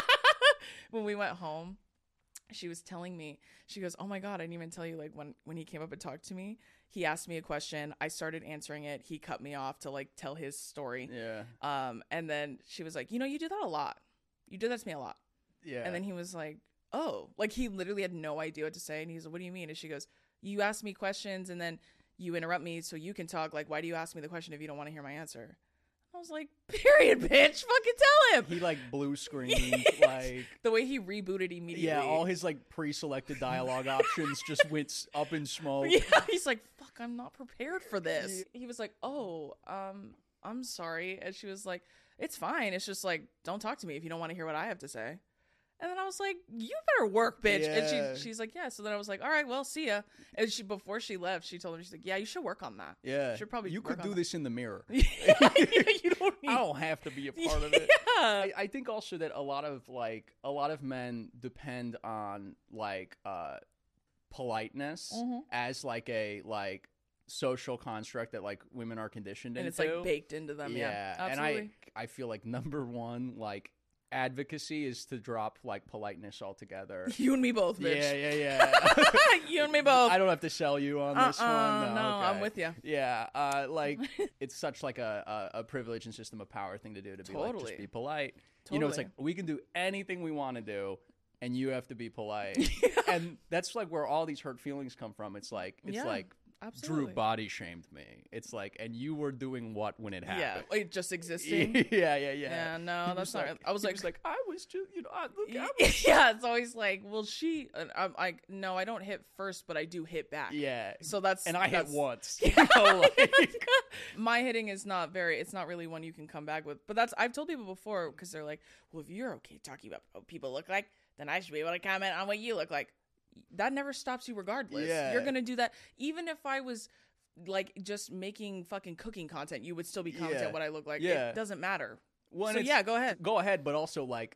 Speaker 1: When we went home, she was telling me, she goes, oh my God, I didn't even tell you, like when, when he came up and talked to me, he asked me a question. I started answering it. He cut me off to like tell his story.
Speaker 3: Yeah.
Speaker 1: Um, and then she was like, you know, you do that a lot. You do that to me a lot.
Speaker 3: Yeah.
Speaker 1: And then he was like, oh, like he literally had no idea what to say. And he's like, what do you mean? And she goes, you ask me questions and then you interrupt me so you can talk. Like, why do you ask me the question if you don't want to hear my answer? I was like, period, bitch. Fucking tell him.
Speaker 3: he like blue screened like
Speaker 1: The way he rebooted immediately.
Speaker 3: yeah, all his like pre-selected dialogue options just went s- up in smoke.
Speaker 1: Yeah, he's like, fuck, I'm not prepared for this. He was like, oh, um, I'm sorry. And she was like, it's fine. It's just like, don't talk to me if you don't want to hear what I have to say. And then I was like, you better work, bitch.
Speaker 3: Yeah.
Speaker 1: And she she's like, yeah. So then I was like, all right, well, see ya. And she before she left, she told me, she's like, yeah, you should work on that.
Speaker 3: Yeah.
Speaker 1: Should probably
Speaker 3: you
Speaker 1: work
Speaker 3: could
Speaker 1: on
Speaker 3: do
Speaker 1: that.
Speaker 3: this in the mirror.
Speaker 1: Yeah, you don't need
Speaker 3: I don't have to be a part of it.
Speaker 1: Yeah.
Speaker 3: I, I think also that a lot of like a lot of men depend on like uh politeness
Speaker 1: Mhm.
Speaker 3: as like a like social construct that like women are conditioned
Speaker 1: And
Speaker 3: into.
Speaker 1: it's like baked into them. Yeah.
Speaker 3: yeah, and
Speaker 1: Absolutely.
Speaker 3: I I feel like number one like advocacy is to drop like politeness altogether.
Speaker 1: You and me both, bitch.
Speaker 3: Yeah, yeah, yeah.
Speaker 1: You and me both.
Speaker 3: I don't have to sell you on this
Speaker 1: Uh-uh,
Speaker 3: one.
Speaker 1: no, I'm
Speaker 3: okay.
Speaker 1: with ya.
Speaker 3: Yeah, uh, like it's such like a, a a privilege and system of power thing to do to be like
Speaker 1: Totally.
Speaker 3: just be polite. You know, it's like
Speaker 1: Totally.
Speaker 3: we can do anything we want to do, and you have to be polite. And that's like where all these hurt feelings come from. It's like it's
Speaker 1: Yeah,
Speaker 3: like
Speaker 1: absolutely.
Speaker 3: Drew body shamed me. It's like, and you were doing what when it
Speaker 1: Yeah,
Speaker 3: happened?
Speaker 1: like just existing.
Speaker 3: yeah, yeah, yeah.
Speaker 1: Yeah, no,
Speaker 3: He
Speaker 1: that's
Speaker 3: was
Speaker 1: not.
Speaker 3: like-
Speaker 1: I was
Speaker 3: he
Speaker 1: like,
Speaker 3: was like, I was just, you know, I, look, I was
Speaker 1: yeah, it's always like, well, she. And I'm like, no, I don't hit first, but I do hit back.
Speaker 3: yeah.
Speaker 1: So that's
Speaker 3: And I hit
Speaker 1: that's-
Speaker 3: once. You know, like-
Speaker 1: My hitting is not very. It's not really one you can come back with. But that's I've told people before because they're like, well, if you're okay talking about what people look like, then I should be able to comment on what you look like. That never stops you, regardless.
Speaker 3: Yeah.
Speaker 1: You're gonna do that, even if I was like just making fucking cooking content. You would still be commenting
Speaker 3: Yeah.
Speaker 1: on what I look like.
Speaker 3: Yeah.
Speaker 1: It doesn't matter.
Speaker 3: When
Speaker 1: so
Speaker 3: it's-
Speaker 1: yeah, go ahead.
Speaker 3: go ahead, but also like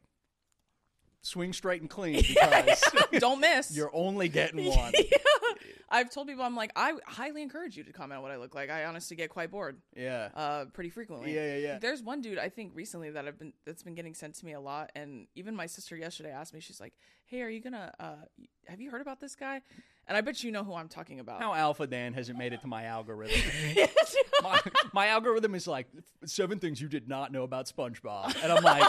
Speaker 3: swing straight and clean because
Speaker 1: Don't miss.
Speaker 3: you're only getting one.
Speaker 1: Yeah. I've told people, I'm like, I highly encourage you to comment on what I look like. I honestly get quite bored,
Speaker 3: Yeah.
Speaker 1: uh, pretty frequently.
Speaker 3: Yeah, yeah, yeah.
Speaker 1: There's one dude I think recently that I've been that's been getting sent to me a lot, and even my sister yesterday asked me. She's like, "Hey, are you gonna? Uh, have you heard about this guy?" And I bet you know who I'm talking about.
Speaker 3: How Alpha Dan hasn't made it to my algorithm. my, my algorithm is like seven things you did not know about SpongeBob, and I'm like,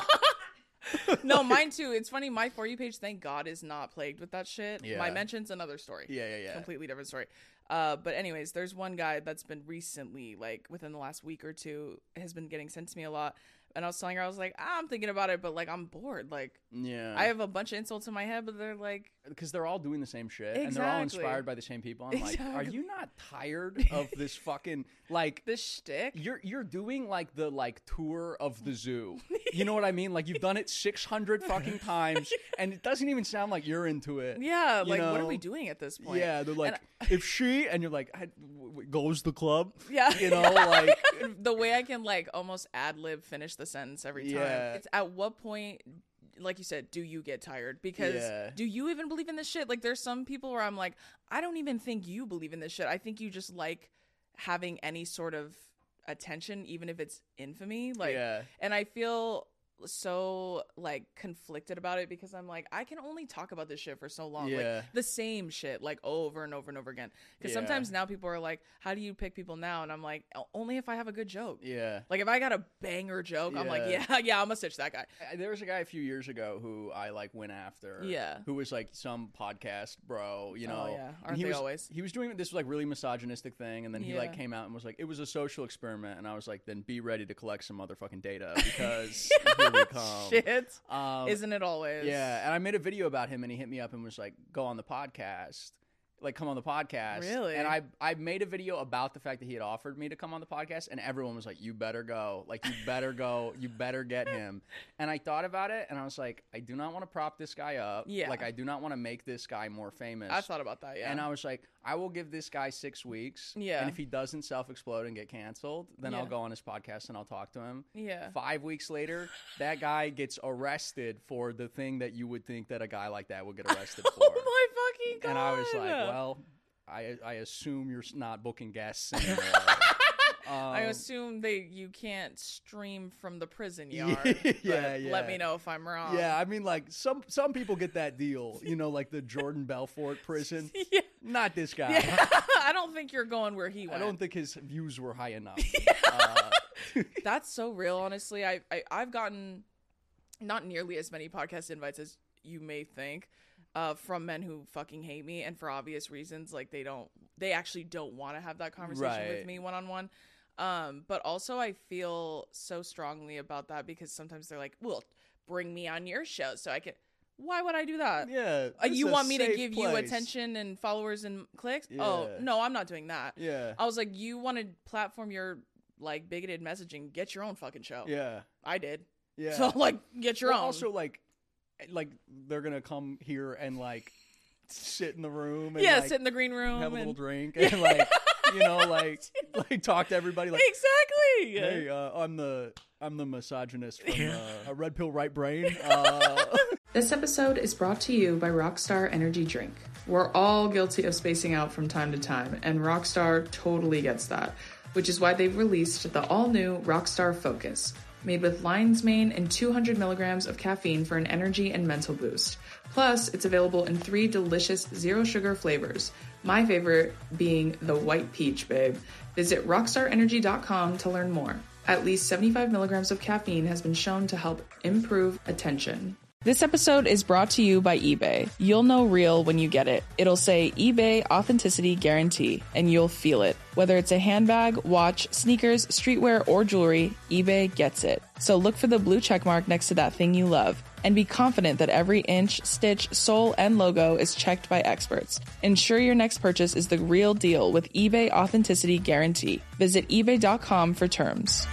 Speaker 1: No, mine too. It's funny. My For You page, thank God, is not plagued with that shit.
Speaker 3: Yeah.
Speaker 1: My mentions, another story.
Speaker 3: yeah, yeah, yeah.
Speaker 1: Completely different story. Uh, but anyways, there's one guy that's been recently, like within the last week or two, has been getting sent to me a lot. And I was telling her, I was like, ah, I'm thinking about it, but like I'm bored. Like,
Speaker 3: yeah,
Speaker 1: I have a bunch of insults in my head, but they're like,
Speaker 3: because they're all doing the same shit
Speaker 1: exactly.
Speaker 3: and they're all inspired by the same people. I'm
Speaker 1: exactly.
Speaker 3: like, are you not tired of this fucking like
Speaker 1: this shtick?
Speaker 3: You're you're doing like the like tour of the zoo. You know what I mean? Like you've done it six hundred fucking times, and it doesn't even sound like you're into it.
Speaker 1: Yeah,
Speaker 3: you
Speaker 1: like
Speaker 3: know?
Speaker 1: what are we doing at this point?
Speaker 3: Yeah, they're like,
Speaker 1: I-
Speaker 3: if she and you're like, I, w- w- goes the club.
Speaker 1: Yeah,
Speaker 3: you know, like
Speaker 1: the way I can like almost ad lib finish the sentence every time.
Speaker 3: Yeah.
Speaker 1: It's at what point, like you said, do you get tired? Because
Speaker 3: Yeah.
Speaker 1: do you even believe in this shit? Like there's some people where I'm like, I don't even think you believe in this shit. I think you just like having any sort of attention, even if it's infamy. Like,
Speaker 3: Yeah.
Speaker 1: and I feel so like conflicted about it because I'm like, I can only talk about this shit for so long.
Speaker 3: Yeah.
Speaker 1: Like the same shit like over and over and over again. Because
Speaker 3: Yeah.
Speaker 1: sometimes now people are like, how do you pick people now? And I'm like, only if I have a good joke.
Speaker 3: yeah.
Speaker 1: Like if I got a banger joke, I'm like,
Speaker 3: Yeah.
Speaker 1: yeah, yeah, I'm gonna stitch that guy.
Speaker 3: I- There was a guy a few years ago who I like went after.
Speaker 1: Yeah.
Speaker 3: Who was like some podcast bro, you know.
Speaker 1: Oh, yeah.
Speaker 3: And
Speaker 1: Aren't
Speaker 3: he
Speaker 1: they
Speaker 3: was,
Speaker 1: always?
Speaker 3: He was doing this like really misogynistic thing, and then he like
Speaker 1: Yeah.
Speaker 3: came out and was like, it was a social experiment, and I was like, then be ready to collect some motherfucking data because here we come.
Speaker 1: Shit.
Speaker 3: Um,
Speaker 1: Isn't it always?
Speaker 3: Yeah, and I made a video about him, and he hit me up and was like, "Go on the podcast, like come on the podcast."
Speaker 1: Really?
Speaker 3: And I I made a video about the fact that he had offered me to come on the podcast, and everyone was like, "You better go, like you better go, you better get him." And I thought about it, and I was like, I do not want to prop this guy up.
Speaker 1: Yeah.
Speaker 3: Like I do not want to make this guy more famous.
Speaker 1: I thought about that. Yeah.
Speaker 3: And I was like, I will give this guy six weeks.
Speaker 1: Yeah.
Speaker 3: And if he doesn't self-explode and get canceled, then
Speaker 1: Yeah.
Speaker 3: I'll go on his podcast and I'll talk to him.
Speaker 1: yeah.
Speaker 3: Five weeks later, that guy gets arrested for the thing that you would think that a guy like that would get arrested for.
Speaker 1: Oh my fucking god.
Speaker 3: And I was like, well, I I assume you're not booking guests anymore. um,
Speaker 1: I assume they you can't stream from the prison yard.
Speaker 3: Yeah,
Speaker 1: but
Speaker 3: yeah.
Speaker 1: Let me know if I'm wrong.
Speaker 3: Yeah, I mean, like some some people get that deal, you know, like the Jordan Belfort prison.
Speaker 1: Yeah.
Speaker 3: Not this guy.
Speaker 1: Yeah. I don't think you're going where he
Speaker 3: I
Speaker 1: went.
Speaker 3: don't think his views were high enough. Uh,
Speaker 1: That's so real, honestly. I, I I've gotten not nearly as many podcast invites as you may think, uh, from men who fucking hate me, and for obvious reasons, like they don't, they actually don't want to have that conversation
Speaker 3: Right.
Speaker 1: with me one on one. Um, but also I feel so strongly about that because sometimes they're like, "Well, bring me on your show so I can." Why would I do that?
Speaker 3: yeah,
Speaker 1: Uh,
Speaker 3: this
Speaker 1: you
Speaker 3: is a
Speaker 1: want me to
Speaker 3: safe
Speaker 1: give you
Speaker 3: place.
Speaker 1: attention and followers and clicks? Oh
Speaker 3: Yeah.
Speaker 1: no, I'm not doing that.
Speaker 3: Yeah,
Speaker 1: I was like, you want to platform your like bigoted messaging? Get your own fucking show.
Speaker 3: yeah,
Speaker 1: I did.
Speaker 3: yeah.
Speaker 1: So like, get your
Speaker 3: Well,
Speaker 1: own.
Speaker 3: Also, like, like they're gonna come here and like sit in the room and
Speaker 1: yeah,
Speaker 3: like,
Speaker 1: sit in the green room
Speaker 3: have a
Speaker 1: and
Speaker 3: little drink and like you know like like talk to everybody like,
Speaker 1: exactly.
Speaker 3: hey, uh, I'm the I'm the misogynist from uh, a Red Pill Right Brain. Uh,
Speaker 1: This episode is brought to you by Rockstar Energy Drink. We're all guilty of spacing out from time to time, and Rockstar totally gets that, which is why they've released the all-new Rockstar Focus, made with lion's mane and two hundred milligrams of caffeine for an energy and mental boost. Plus, it's available in three delicious zero-sugar flavors, my favorite being the white peach, babe. Visit rockstar energy dot com to learn more. At least seventy-five milligrams of caffeine has been shown to help improve attention. This episode is brought to you by eBay. You'll know real when you get it. It'll say eBay Authenticity Guarantee, and you'll feel it. Whether it's a handbag, watch, sneakers, streetwear, or jewelry, eBay gets it. So look for the blue checkmark next to that thing you love, and be confident that every inch, stitch, sole, and logo is checked by experts. Ensure your next purchase is the real deal with eBay Authenticity Guarantee. Visit ebay dot com for terms.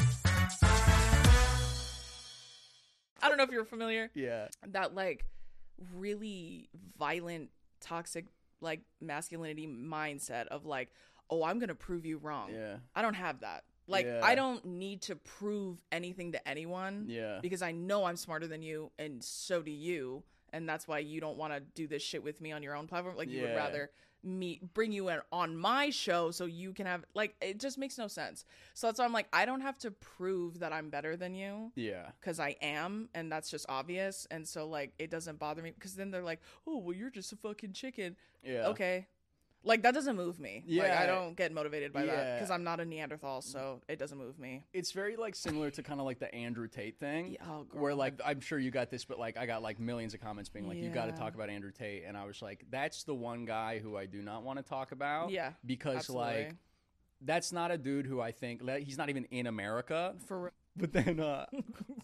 Speaker 1: I don't know if you're familiar.
Speaker 3: yeah,
Speaker 1: That like really violent, toxic, like masculinity mindset of like, oh, I'm gonna prove you wrong.
Speaker 3: yeah,
Speaker 1: I don't have that. Like,
Speaker 3: Yeah.
Speaker 1: I don't need to prove anything to anyone.
Speaker 3: yeah,
Speaker 1: Because I know I'm smarter than you, and so do you, and that's why you don't want to do this shit with me on your own platform. Like, you would
Speaker 3: Yeah.
Speaker 1: rather me bring you in on my show so you can have, like, it just makes no sense. So that's why I'm like, I don't have to prove that I'm better than you,
Speaker 3: yeah.
Speaker 1: because I am, and that's just obvious. And so like, it doesn't bother me, because then they're like, oh, well, you're just a fucking chicken.
Speaker 3: Yeah.
Speaker 1: Okay. Like, that doesn't move me. Like,
Speaker 3: Yeah.
Speaker 1: I don't get motivated by that,
Speaker 3: Yeah.
Speaker 1: because I'm not a Neanderthal, so it doesn't move me.
Speaker 3: It's very like similar to kind of like the Andrew Tate thing.
Speaker 1: Yeah, oh, girl.
Speaker 3: Where like I'm sure you got this, but like I got like millions of comments being like, you got to
Speaker 1: Yeah.
Speaker 3: talk about Andrew Tate, and I was like, that's the one guy who I do not want to talk about.
Speaker 1: Yeah,
Speaker 3: because
Speaker 1: absolutely.
Speaker 3: like that's not a dude who I think he's not even in America.
Speaker 1: For real.
Speaker 3: But then uh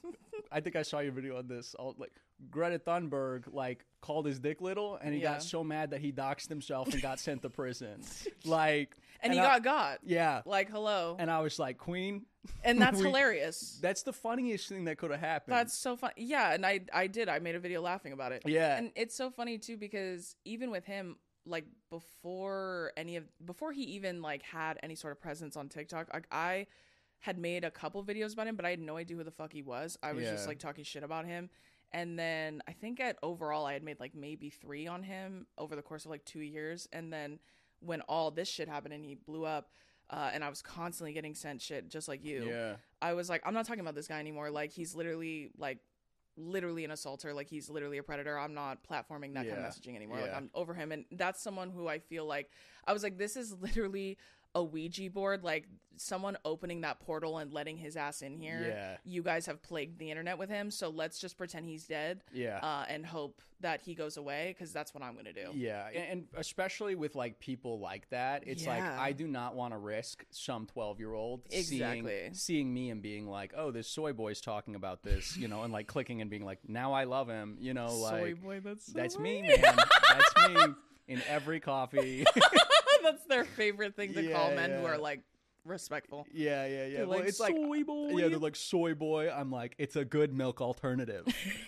Speaker 3: I think I saw your video on this. I'll, like Greta Thunberg, like called his dick little, and he
Speaker 1: Yeah.
Speaker 3: got so mad that he doxed himself and got sent to prison. Like,
Speaker 1: And, he
Speaker 3: I-
Speaker 1: got got.
Speaker 3: yeah.
Speaker 1: Like, hello.
Speaker 3: And I was like, Queen.
Speaker 1: And that's
Speaker 3: we-
Speaker 1: hilarious.
Speaker 3: That's the funniest thing that could have happened.
Speaker 1: That's so fun. Yeah, and I I did. I made a video laughing about it.
Speaker 3: Yeah.
Speaker 1: And it's so funny too because even with him, like before any of before he even like had any sort of presence on TikTok, like I had made a couple videos about him, but I had no idea who the fuck he was. I was
Speaker 3: Yeah.
Speaker 1: just like talking shit about him. And then I think at overall I had made like maybe three on him over the course of like two years. And then when all this shit happened and he blew up, uh, and I was constantly getting sent shit just like you.
Speaker 3: Yeah.
Speaker 1: I was like, I'm not talking about this guy anymore. Like, he's literally, like, literally an assaulter. Like, he's literally a predator. I'm not platforming that kind
Speaker 3: Yeah.
Speaker 1: of messaging anymore. Like,
Speaker 3: Yeah.
Speaker 1: I'm over him. And that's someone who I feel like, I was like, this is literally a Ouija board. Like, someone opening that portal and letting his ass in here.
Speaker 3: Yeah.
Speaker 1: You guys have plagued the internet with him. So let's just pretend he's dead.
Speaker 3: Yeah.
Speaker 1: Uh, and hope that he goes away, because that's what I'm going to do.
Speaker 3: Yeah, and, and especially with like people like that, it's like
Speaker 1: Yeah.
Speaker 3: I do not want to risk some twelve-year-old
Speaker 1: Exactly.
Speaker 3: seeing seeing me and being like, "Oh, this soy boy's talking about this," you know, and like clicking and being like, "Now I love him," you know, like
Speaker 1: Soy boy, that's so
Speaker 3: that's me,
Speaker 1: funny.
Speaker 3: man. That's me in every coffee.
Speaker 1: That's their favorite thing to call
Speaker 3: Yeah,
Speaker 1: men who
Speaker 3: yeah.
Speaker 1: are like respectful.
Speaker 3: yeah, yeah, yeah.
Speaker 1: They're
Speaker 3: Well,
Speaker 1: like,
Speaker 3: it's like
Speaker 1: "Soy boy."
Speaker 3: yeah, they're like soy boy. I'm like, it's a good milk alternative.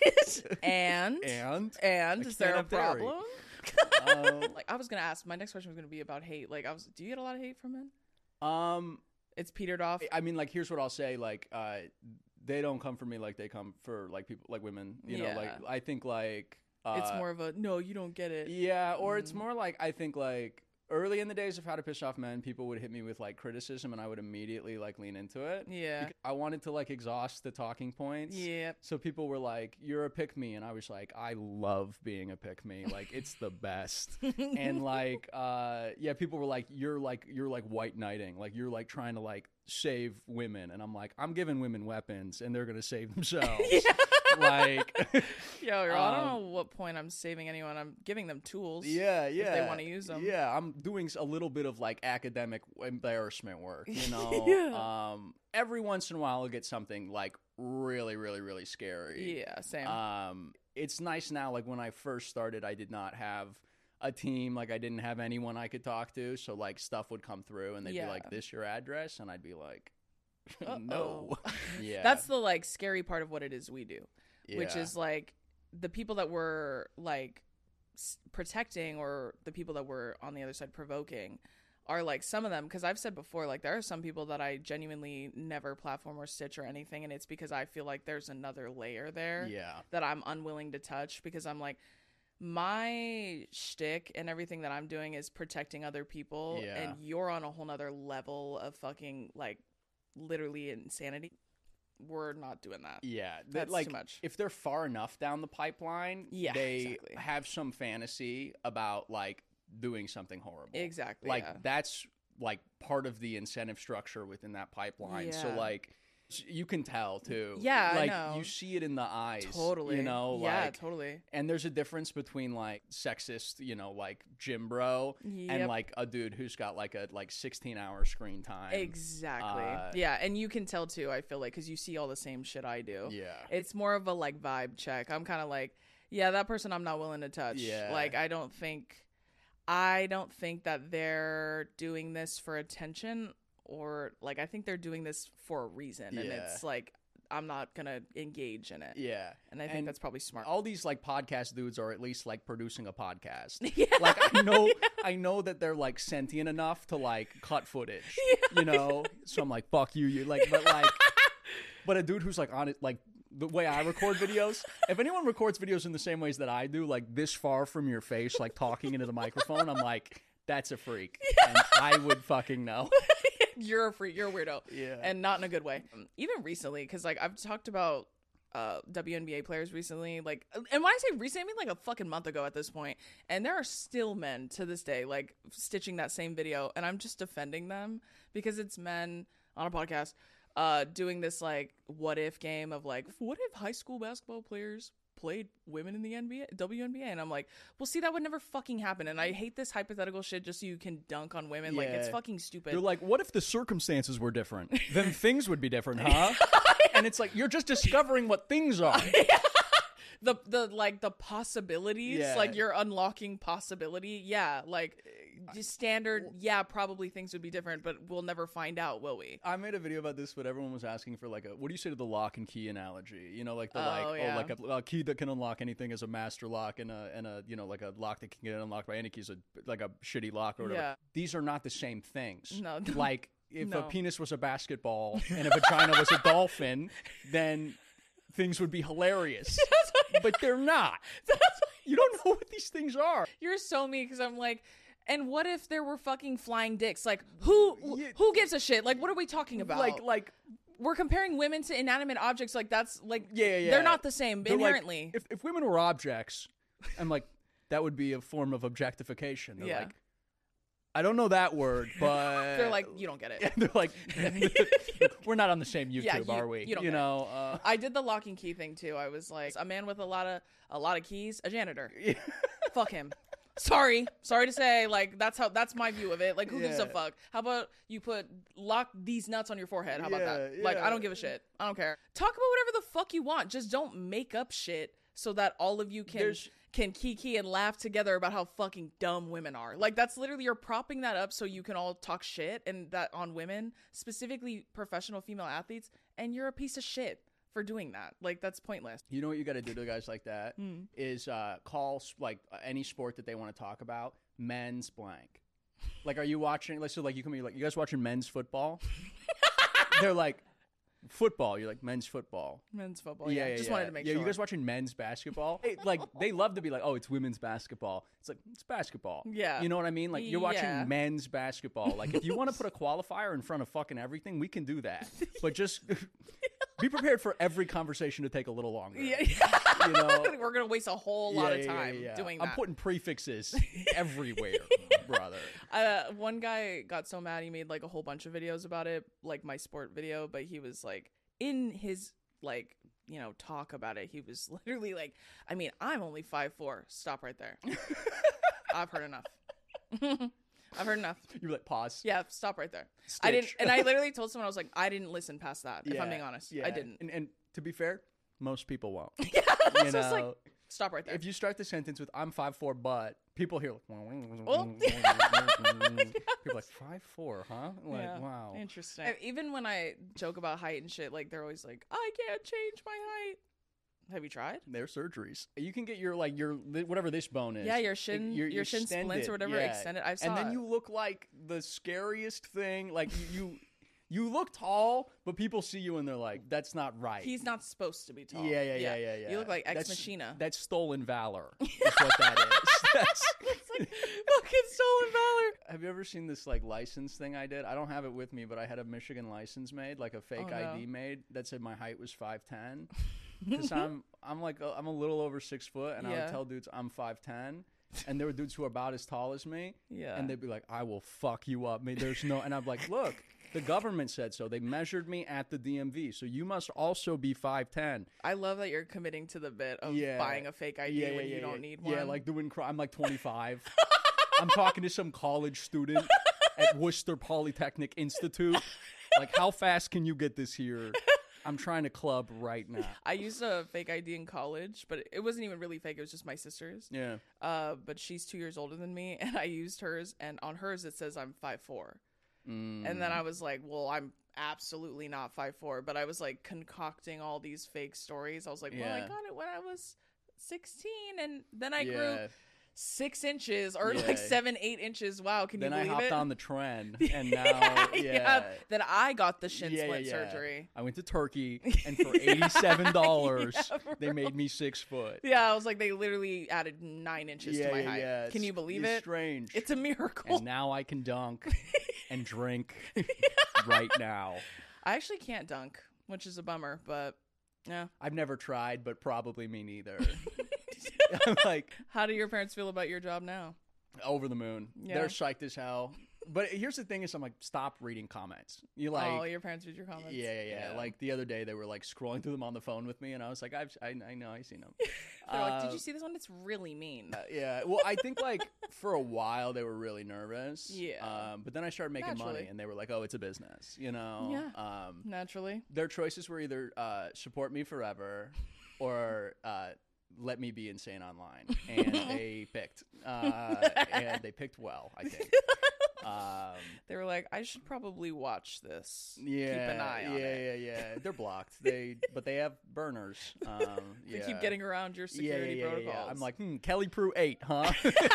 Speaker 1: And
Speaker 3: and
Speaker 1: and
Speaker 3: I
Speaker 1: is there a
Speaker 3: can't have dairy.
Speaker 1: problem?
Speaker 3: um,
Speaker 1: Like, I was gonna ask. My next question was gonna be about hate. Like, I was. Do you get a lot of hate from men?
Speaker 3: um,
Speaker 1: It's petered off.
Speaker 3: I mean, like, here's what I'll say. Like, uh, they don't come for me like they come for like people, like women. You know, like
Speaker 1: Yeah.
Speaker 3: I think like uh,
Speaker 1: It's more of a no, you don't get it.
Speaker 3: yeah, or it's
Speaker 1: Mm.
Speaker 3: more like I think like early in the days of How to Piss Off Men, people would hit me with like criticism, and I would immediately like lean into it.
Speaker 1: Yeah.
Speaker 3: Bec- I wanted to like exhaust the talking points.
Speaker 1: Yep.
Speaker 3: So people were like, "You're a pick me," and I was like, "I love being a pick me. Like it's the best." And like, uh, yeah, people were like, "You're like you're like white knighting. Like you're like trying to like save women," and I'm like, "I'm giving women weapons, and they're gonna save themselves." Like,
Speaker 1: Yo, girl, I don't
Speaker 3: Um,
Speaker 1: know what point I'm saving anyone. I'm giving them tools.
Speaker 3: yeah, yeah.
Speaker 1: they wanna use 'em.
Speaker 3: Yeah, I'm doing s- a little bit of like academic embarrassment work. You know,
Speaker 1: Yeah.
Speaker 3: um, every once in a while I'll get something like really, really, really scary.
Speaker 1: Yeah. Same.
Speaker 3: Um, it's nice now. Like when I first started, I did not have a team. Like I didn't have anyone I could talk to. So like stuff would come through, and they'd
Speaker 1: Yeah.
Speaker 3: be like, "This your address?" And I'd be like,
Speaker 1: Uh-oh.
Speaker 3: "No." Yeah,
Speaker 1: That's the like scary part of what it is we do. Which
Speaker 3: Yeah.
Speaker 1: is like the people that we're like s- protecting, or the people that we're on the other side provoking, are like some of them, because I've said before, like there are some people that I genuinely never platform or stitch or anything, and it's because I feel like there's another layer there
Speaker 3: yeah,
Speaker 1: that I'm unwilling to touch, because I'm like, my shtick and everything that I'm doing is protecting other people,
Speaker 3: Yeah.
Speaker 1: and you're on a whole nother level of fucking like literally insanity. We're not doing that.
Speaker 3: yeah. That,
Speaker 1: That's
Speaker 3: like
Speaker 1: too much.
Speaker 3: if they're far enough down the pipeline,
Speaker 1: Yeah,
Speaker 3: they
Speaker 1: exactly.
Speaker 3: have some fantasy about like doing something horrible.
Speaker 1: Exactly.
Speaker 3: Like
Speaker 1: yeah.
Speaker 3: that's like part of the incentive structure within that pipeline. So
Speaker 1: Yeah.
Speaker 3: like s- you can tell too.
Speaker 1: Yeah, I
Speaker 3: like
Speaker 1: know.
Speaker 3: you see it in the eyes.
Speaker 1: Totally.
Speaker 3: You know,
Speaker 1: yeah,
Speaker 3: like
Speaker 1: totally.
Speaker 3: and there's a difference between like sexist, you know, like gym bro and
Speaker 1: Yep.
Speaker 3: like a dude who's got like a like sixteen hour screen time.
Speaker 1: Exactly.
Speaker 3: Uh,
Speaker 1: yeah, and you can tell too, I feel like, because you see all the same shit I do.
Speaker 3: Yeah.
Speaker 1: It's more of a like vibe check. I'm kind of like, yeah, that person I'm not willing to touch.
Speaker 3: Yeah.
Speaker 1: Like, I don't think, I don't think that they're doing this for attention, or like, I think they're doing this for a reason. And
Speaker 3: Yeah.
Speaker 1: it's like, I'm not going to engage in it.
Speaker 3: Yeah.
Speaker 1: And I think
Speaker 3: And
Speaker 1: that's probably smart.
Speaker 3: all these like podcast dudes are at least like producing a podcast.
Speaker 1: Yeah.
Speaker 3: Like I know I know that they're like sentient enough to like cut footage. You know? So I'm like, fuck you, you like but like but a dude who's like on it like the way I record videos, if anyone records videos in the same ways that I do, like this far from your face, like talking into the microphone, I'm like, that's a freak. And I would fucking know.
Speaker 1: You're a freak. You're a weirdo.
Speaker 3: Yeah.
Speaker 1: And not in a good way. Even recently, because like I've talked about uh, W N B A players recently. Like, and when I say recently, I mean like a fucking month ago at this point. And there are still men to this day like stitching that same video, and I'm just defending them because it's men on a podcast uh, doing this like what if game of like, what if high school basketball players played women in the N B A, W N B A, and I'm like, well, see, that would never fucking happen. And I hate this hypothetical shit just so you can dunk on women. Like, it's
Speaker 3: Yeah.
Speaker 1: fucking stupid.
Speaker 3: You're like, what if the circumstances were different? Then things would be different, huh? And it's like, you're just discovering what things are.
Speaker 1: The, the like the possibilities,
Speaker 3: Yeah.
Speaker 1: like you're unlocking possibility. Yeah, like just standard. Yeah, probably things would be different, but we'll never find out, will we?
Speaker 3: I made a video about this, but everyone was asking for like a, what do you say to the lock and key analogy? You know, like the
Speaker 1: Oh,
Speaker 3: like,
Speaker 1: yeah.
Speaker 3: oh, like a, a key that can unlock anything is a master lock, and a and a you know like a lock that can get unlocked by any key is a like a shitty lock or whatever.
Speaker 1: Yeah.
Speaker 3: These are not the same things.
Speaker 1: No.
Speaker 3: Like if
Speaker 1: No.
Speaker 3: a penis was a basketball and a vagina was a dolphin, then things would be hilarious. But they're not. You don't know what these things are.
Speaker 1: You're so mean because I'm like, and what if there were fucking flying dicks? Like, who
Speaker 3: Yeah.
Speaker 1: who gives a shit? Like, what are we talking about?
Speaker 3: Like like
Speaker 1: we're comparing women to inanimate objects. Like, that's like,
Speaker 3: yeah, yeah, yeah.
Speaker 1: they're not the same
Speaker 3: They're like,
Speaker 1: inherently.
Speaker 3: if if women were objects, I'm like, that would be a form of objectification. They're
Speaker 1: Yeah.
Speaker 3: like, I don't know that word, but
Speaker 1: They're like, you don't get it.
Speaker 3: they're like, we're not on the same YouTube,
Speaker 1: Yeah, you-
Speaker 3: are we?
Speaker 1: you don't get it.
Speaker 3: know, uh,
Speaker 1: I did the lock and key thing too. I was like, a man with a lot of a lot of keys, a janitor. Fuck him. Sorry, sorry to say, like that's how that's my view of it. Like, who gives a
Speaker 3: Yeah.
Speaker 1: fuck? How about you put lock these nuts on your forehead? How about that?
Speaker 3: Yeah,
Speaker 1: Like, I
Speaker 3: yeah.
Speaker 1: don't give a shit. I don't care. Talk about whatever the fuck you want. Just don't make up shit so that all of you can
Speaker 3: There's-
Speaker 1: can kiki and laugh together about how fucking dumb women are. Like, that's literally, you're propping that up so you can all talk shit and that on women, specifically professional female athletes, and you're a piece of shit for doing that. Like, that's pointless.
Speaker 3: You know what you got to do to guys like that
Speaker 1: Hmm.
Speaker 3: is uh, call s- like uh, any sport that they want to talk about men's blank. Like, are you watching? Like, so like you can be like, you guys watching men's football? They're like, football. You're like, men's football.
Speaker 1: Men's football. Yeah, just wanted to make
Speaker 3: yeah,
Speaker 1: sure.
Speaker 3: you guys watching men's basketball? Hey, like they love to be like, oh, it's women's basketball. It's like it's basketball.
Speaker 1: Yeah.
Speaker 3: you know what I mean? Like you're watching
Speaker 1: Yeah.
Speaker 3: men's basketball. Like if you want to put a qualifier in front of fucking everything, we can do that. But just be prepared for every conversation to take a little longer.
Speaker 1: Yeah,
Speaker 3: you know.
Speaker 1: we're gonna waste a whole lot
Speaker 3: Yeah,
Speaker 1: of
Speaker 3: yeah,
Speaker 1: time
Speaker 3: yeah, yeah.
Speaker 1: doing
Speaker 3: I'm
Speaker 1: that.
Speaker 3: putting prefixes everywhere, brother.
Speaker 1: Uh, one guy got so mad he made like a whole bunch of videos about it, like my sport video, but he was like, in his like, you know, talk about it, he was literally like, I mean, I'm only five four. Stop right there. I've heard enough. I've heard enough.
Speaker 3: You were like, pause.
Speaker 1: Yeah, stop right there. I didn't,
Speaker 3: Stitch.
Speaker 1: and I literally told someone, I was like, I didn't listen past that. If I'm
Speaker 3: Yeah,
Speaker 1: being honest,
Speaker 3: yeah.
Speaker 1: I didn't.
Speaker 3: And, and to be fair, most people won't.
Speaker 1: Yeah,
Speaker 3: you
Speaker 1: so it's like,
Speaker 3: know?
Speaker 1: stop right there.
Speaker 3: If you start the sentence with "I'm five four, but," people hear like,
Speaker 1: Oh.
Speaker 3: people like five four, huh? Like,
Speaker 1: Yeah.
Speaker 3: wow.
Speaker 1: Interesting. Even when I joke about height and shit, like they're always like, I can't change my height. Have you tried?
Speaker 3: They're surgeries. You can get your like your whatever this bone is.
Speaker 1: Yeah, your shin-
Speaker 3: your,
Speaker 1: your shin
Speaker 3: extended,
Speaker 1: splints or whatever,
Speaker 3: yeah.
Speaker 1: extended. I saw
Speaker 3: and then
Speaker 1: it.
Speaker 3: you look like the scariest thing. Like you, you, you look tall, but people see you and they're like, "That's not right."
Speaker 1: He's not supposed to be tall.
Speaker 3: Yeah, yeah, yeah, yeah, yeah.
Speaker 1: You look like Ex
Speaker 3: That's-
Speaker 1: Machina.
Speaker 3: That's stolen valor. That's what that is. That's,
Speaker 1: It's like fucking stolen valor.
Speaker 3: have you ever seen this like license thing I did? I don't have it with me, but I had a Michigan license made, like a fake
Speaker 1: Oh, no.
Speaker 3: I D made that said my height was five ten. Because I'm I'm like uh, I'm a little over six foot, and I
Speaker 1: Yeah.
Speaker 3: would tell dudes I'm five ten, and there were dudes who are about as tall as me,
Speaker 1: Yeah.
Speaker 3: and they'd be like, I will fuck you up. I mean, there's no, and I'm like, look, the government said so. They measured me at the D M V, so you must also be five ten.
Speaker 1: I love that you're committing to the bit of
Speaker 3: Yeah.
Speaker 1: buying a fake I D
Speaker 3: Yeah, yeah,
Speaker 1: when
Speaker 3: yeah,
Speaker 1: you don't
Speaker 3: yeah.
Speaker 1: need one.
Speaker 3: Yeah, like doing. Cr- I'm like twenty-five. I'm talking to some college student at Worcester Polytechnic Institute. Like, how fast can you get this here? I'm trying to club right now.
Speaker 1: I used a fake I D in college, but it wasn't even really fake. It was just my sister's.
Speaker 3: Yeah.
Speaker 1: Uh, but she's two years older than me, and I used hers, and on hers it says I'm five four.
Speaker 3: Mm.
Speaker 1: And then I was like, well, I'm absolutely not five four. But I was like concocting all these fake stories. I was like, well, I
Speaker 3: Yeah.
Speaker 1: got it when I was sixteen, and then I
Speaker 3: yeah.
Speaker 1: grew six inches or
Speaker 3: Yeah.
Speaker 1: like seven, eight inches. Wow, can
Speaker 3: Then
Speaker 1: you
Speaker 3: I
Speaker 1: believe
Speaker 3: hopped
Speaker 1: it?
Speaker 3: on the trend, and now, yeah.
Speaker 1: Then I got the shin
Speaker 3: Yeah, yeah,
Speaker 1: splint
Speaker 3: yeah.
Speaker 1: surgery.
Speaker 3: I went to Turkey, and for eighty-seven dollars,
Speaker 1: Yeah,
Speaker 3: they
Speaker 1: bro.
Speaker 3: made me six foot.
Speaker 1: Yeah, I was like, they literally added nine inches
Speaker 3: yeah,
Speaker 1: to my
Speaker 3: yeah,
Speaker 1: height.
Speaker 3: yeah.
Speaker 1: Can
Speaker 3: It's-
Speaker 1: you believe
Speaker 3: it's
Speaker 1: it?
Speaker 3: Strange.
Speaker 1: It's a miracle.
Speaker 3: And now I can dunk and drink right now.
Speaker 1: I actually can't dunk, which is a bummer, but yeah.
Speaker 3: I've never tried, but probably me neither. I'm like
Speaker 1: How do your parents feel about your job now?
Speaker 3: over the moon.
Speaker 1: Yeah.
Speaker 3: They're psyched as hell. But here's the thing: is I'm like, stop reading comments. You like,
Speaker 1: oh, your parents read your comments.
Speaker 3: yeah, yeah, yeah,
Speaker 1: Yeah.
Speaker 3: Like the other day, they were like scrolling through them on the phone with me, and I was like, I've, I, I know, I've seen them.
Speaker 1: They're like,
Speaker 3: Uh,
Speaker 1: did you see this one? It's really mean.
Speaker 3: Yeah. Well, I think like for a while they were really nervous.
Speaker 1: Yeah.
Speaker 3: Um, but then I started making money,
Speaker 1: Naturally.
Speaker 3: and they were like, "Oh, it's a business," you know.
Speaker 1: Yeah.
Speaker 3: Um,
Speaker 1: Naturally.
Speaker 3: their choices were either uh, support me forever, or uh, let me be insane online, and they picked. Uh, and they picked well, I think. Um,
Speaker 1: They were like, I should probably watch this.
Speaker 3: yeah.
Speaker 1: Keep an eye on
Speaker 3: yeah,
Speaker 1: it.
Speaker 3: Yeah. Yeah. They're blocked. They, but they have burners. Um,
Speaker 1: They
Speaker 3: yeah.
Speaker 1: keep getting around your
Speaker 3: Yeah, yeah,
Speaker 1: security
Speaker 3: yeah, yeah,
Speaker 1: protocols.
Speaker 3: yeah. I'm like, hmm, Kelly Prue eight, huh?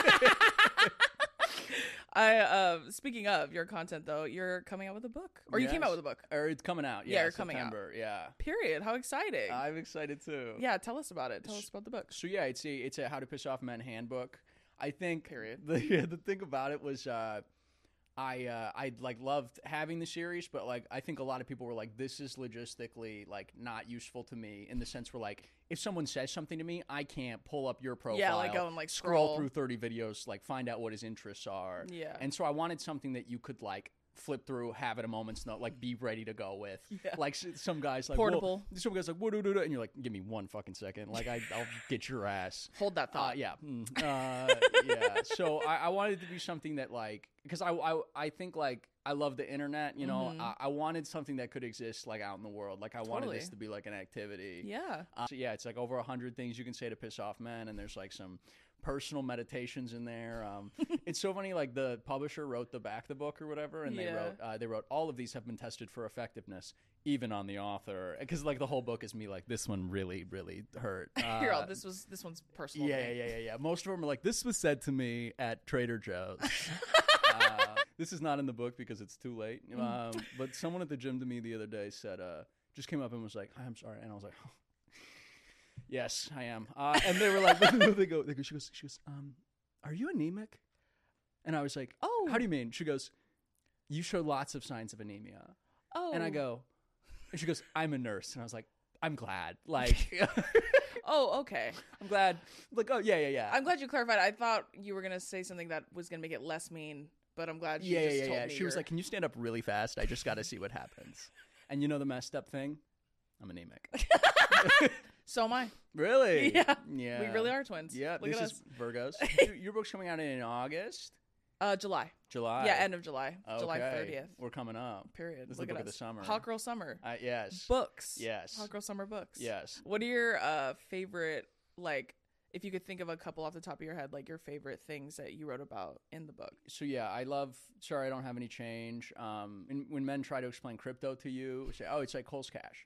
Speaker 1: I uh speaking of your content though, you're coming out with a book. Or you came out
Speaker 3: Yes.
Speaker 1: with a book.
Speaker 3: Or it's coming out.
Speaker 1: Yeah,
Speaker 3: Yeah,
Speaker 1: you're coming out.
Speaker 3: September. Yeah.
Speaker 1: Period. How exciting.
Speaker 3: I'm excited too.
Speaker 1: yeah, tell us about it. Tell us about the book.
Speaker 3: So yeah, it's a it's a How to Piss Off Men handbook. I think
Speaker 1: Period.
Speaker 3: the yeah, the thing about it was uh, I uh, I like loved having the series, but like I think a lot of people were like, this is logistically like not useful to me in the sense where like if someone says something to me, I can't pull up your profile.
Speaker 1: Yeah, like go and, like,
Speaker 3: scroll
Speaker 1: scroll.
Speaker 3: through thirty videos, like find out what his interests are.
Speaker 1: Yeah.
Speaker 3: And so I wanted something that you could like flip through, have at a moment's note, like be ready to go with.
Speaker 1: Yeah.
Speaker 3: Like s- some guys like
Speaker 1: Portable.
Speaker 3: Well, some guys like what do do and you're like, give me one fucking second. Like I, I'll get your ass.
Speaker 1: Hold that
Speaker 3: Uh,
Speaker 1: thought.
Speaker 3: yeah, mm, uh, yeah. So I, I wanted it to be something that like, because I, I, I think like I love the internet. You know,
Speaker 1: Mhm.
Speaker 3: I, I wanted something that could exist like out in the world. Like I wanted
Speaker 1: Totally.
Speaker 3: this to be like an activity.
Speaker 1: Yeah.
Speaker 3: Uh, so yeah, it's like over a hundred things you can say to piss off men, and there's like some personal meditations in there. Um, it's so funny. Like the publisher wrote the back of the book or whatever, and they
Speaker 1: Yeah.
Speaker 3: wrote uh, they wrote all of these have been tested for effectiveness, even on the author, because like the whole book is me like this one really really hurt. Uh,
Speaker 1: Here, all this was this one's personal.
Speaker 3: yeah,
Speaker 1: to me.
Speaker 3: yeah, yeah, yeah, yeah. Most of them are like, this was said to me at Trader Joe's. uh, this is not in the book because it's too late. Um, but someone at the gym to me the other day said, uh, just came up and was like, "Hi, I'm sorry," and I was like, oh, "Yes, I am." Uh, and they were like, they go, they go, she goes, she goes, um, "Are you anemic?" And I was like,
Speaker 1: Oh.
Speaker 3: how do you mean?" She goes, "You show lots of signs of anemia."
Speaker 1: Oh.
Speaker 3: And I go, and she goes, "I'm a nurse," and I was like, "I'm glad." Like.
Speaker 1: Oh, okay.
Speaker 3: I'm glad. Like, oh yeah, yeah, yeah.
Speaker 1: I'm glad you clarified. I thought you were gonna say something that was gonna make it less mean, but I'm glad you
Speaker 3: yeah,
Speaker 1: just
Speaker 3: yeah,
Speaker 1: told
Speaker 3: yeah.
Speaker 1: me.
Speaker 3: She was
Speaker 1: you're-
Speaker 3: like, "Can you stand up really fast? I just got to see what happens." And you know the messed up thing? I'm anemic.
Speaker 1: "So am I."
Speaker 3: Really?
Speaker 1: Yeah.
Speaker 3: Yeah.
Speaker 1: We really are twins.
Speaker 3: Yeah.
Speaker 1: Look
Speaker 3: this
Speaker 1: at
Speaker 3: is
Speaker 1: us.
Speaker 3: Virgos. your, your book's coming out in August,
Speaker 1: Uh, July.
Speaker 3: July.
Speaker 1: Yeah, end of July. July
Speaker 3: Okay.
Speaker 1: thirtieth.
Speaker 3: We're coming up.
Speaker 1: Period.
Speaker 3: This is
Speaker 1: Look
Speaker 3: the
Speaker 1: at
Speaker 3: book of
Speaker 1: us.
Speaker 3: the summer.
Speaker 1: Hot Girl Summer.
Speaker 3: Uh, yes.
Speaker 1: Books.
Speaker 3: Yes.
Speaker 1: Hot Girl Summer books.
Speaker 3: Yes.
Speaker 1: What are your uh favorite, like, if you could think of a couple off the top of your head, like your favorite things that you wrote about in the book?
Speaker 3: So yeah, I love. Sorry, I don't have any change. Um, when, when men try to explain crypto to you, say, "Oh, it's like Cole's Cash,"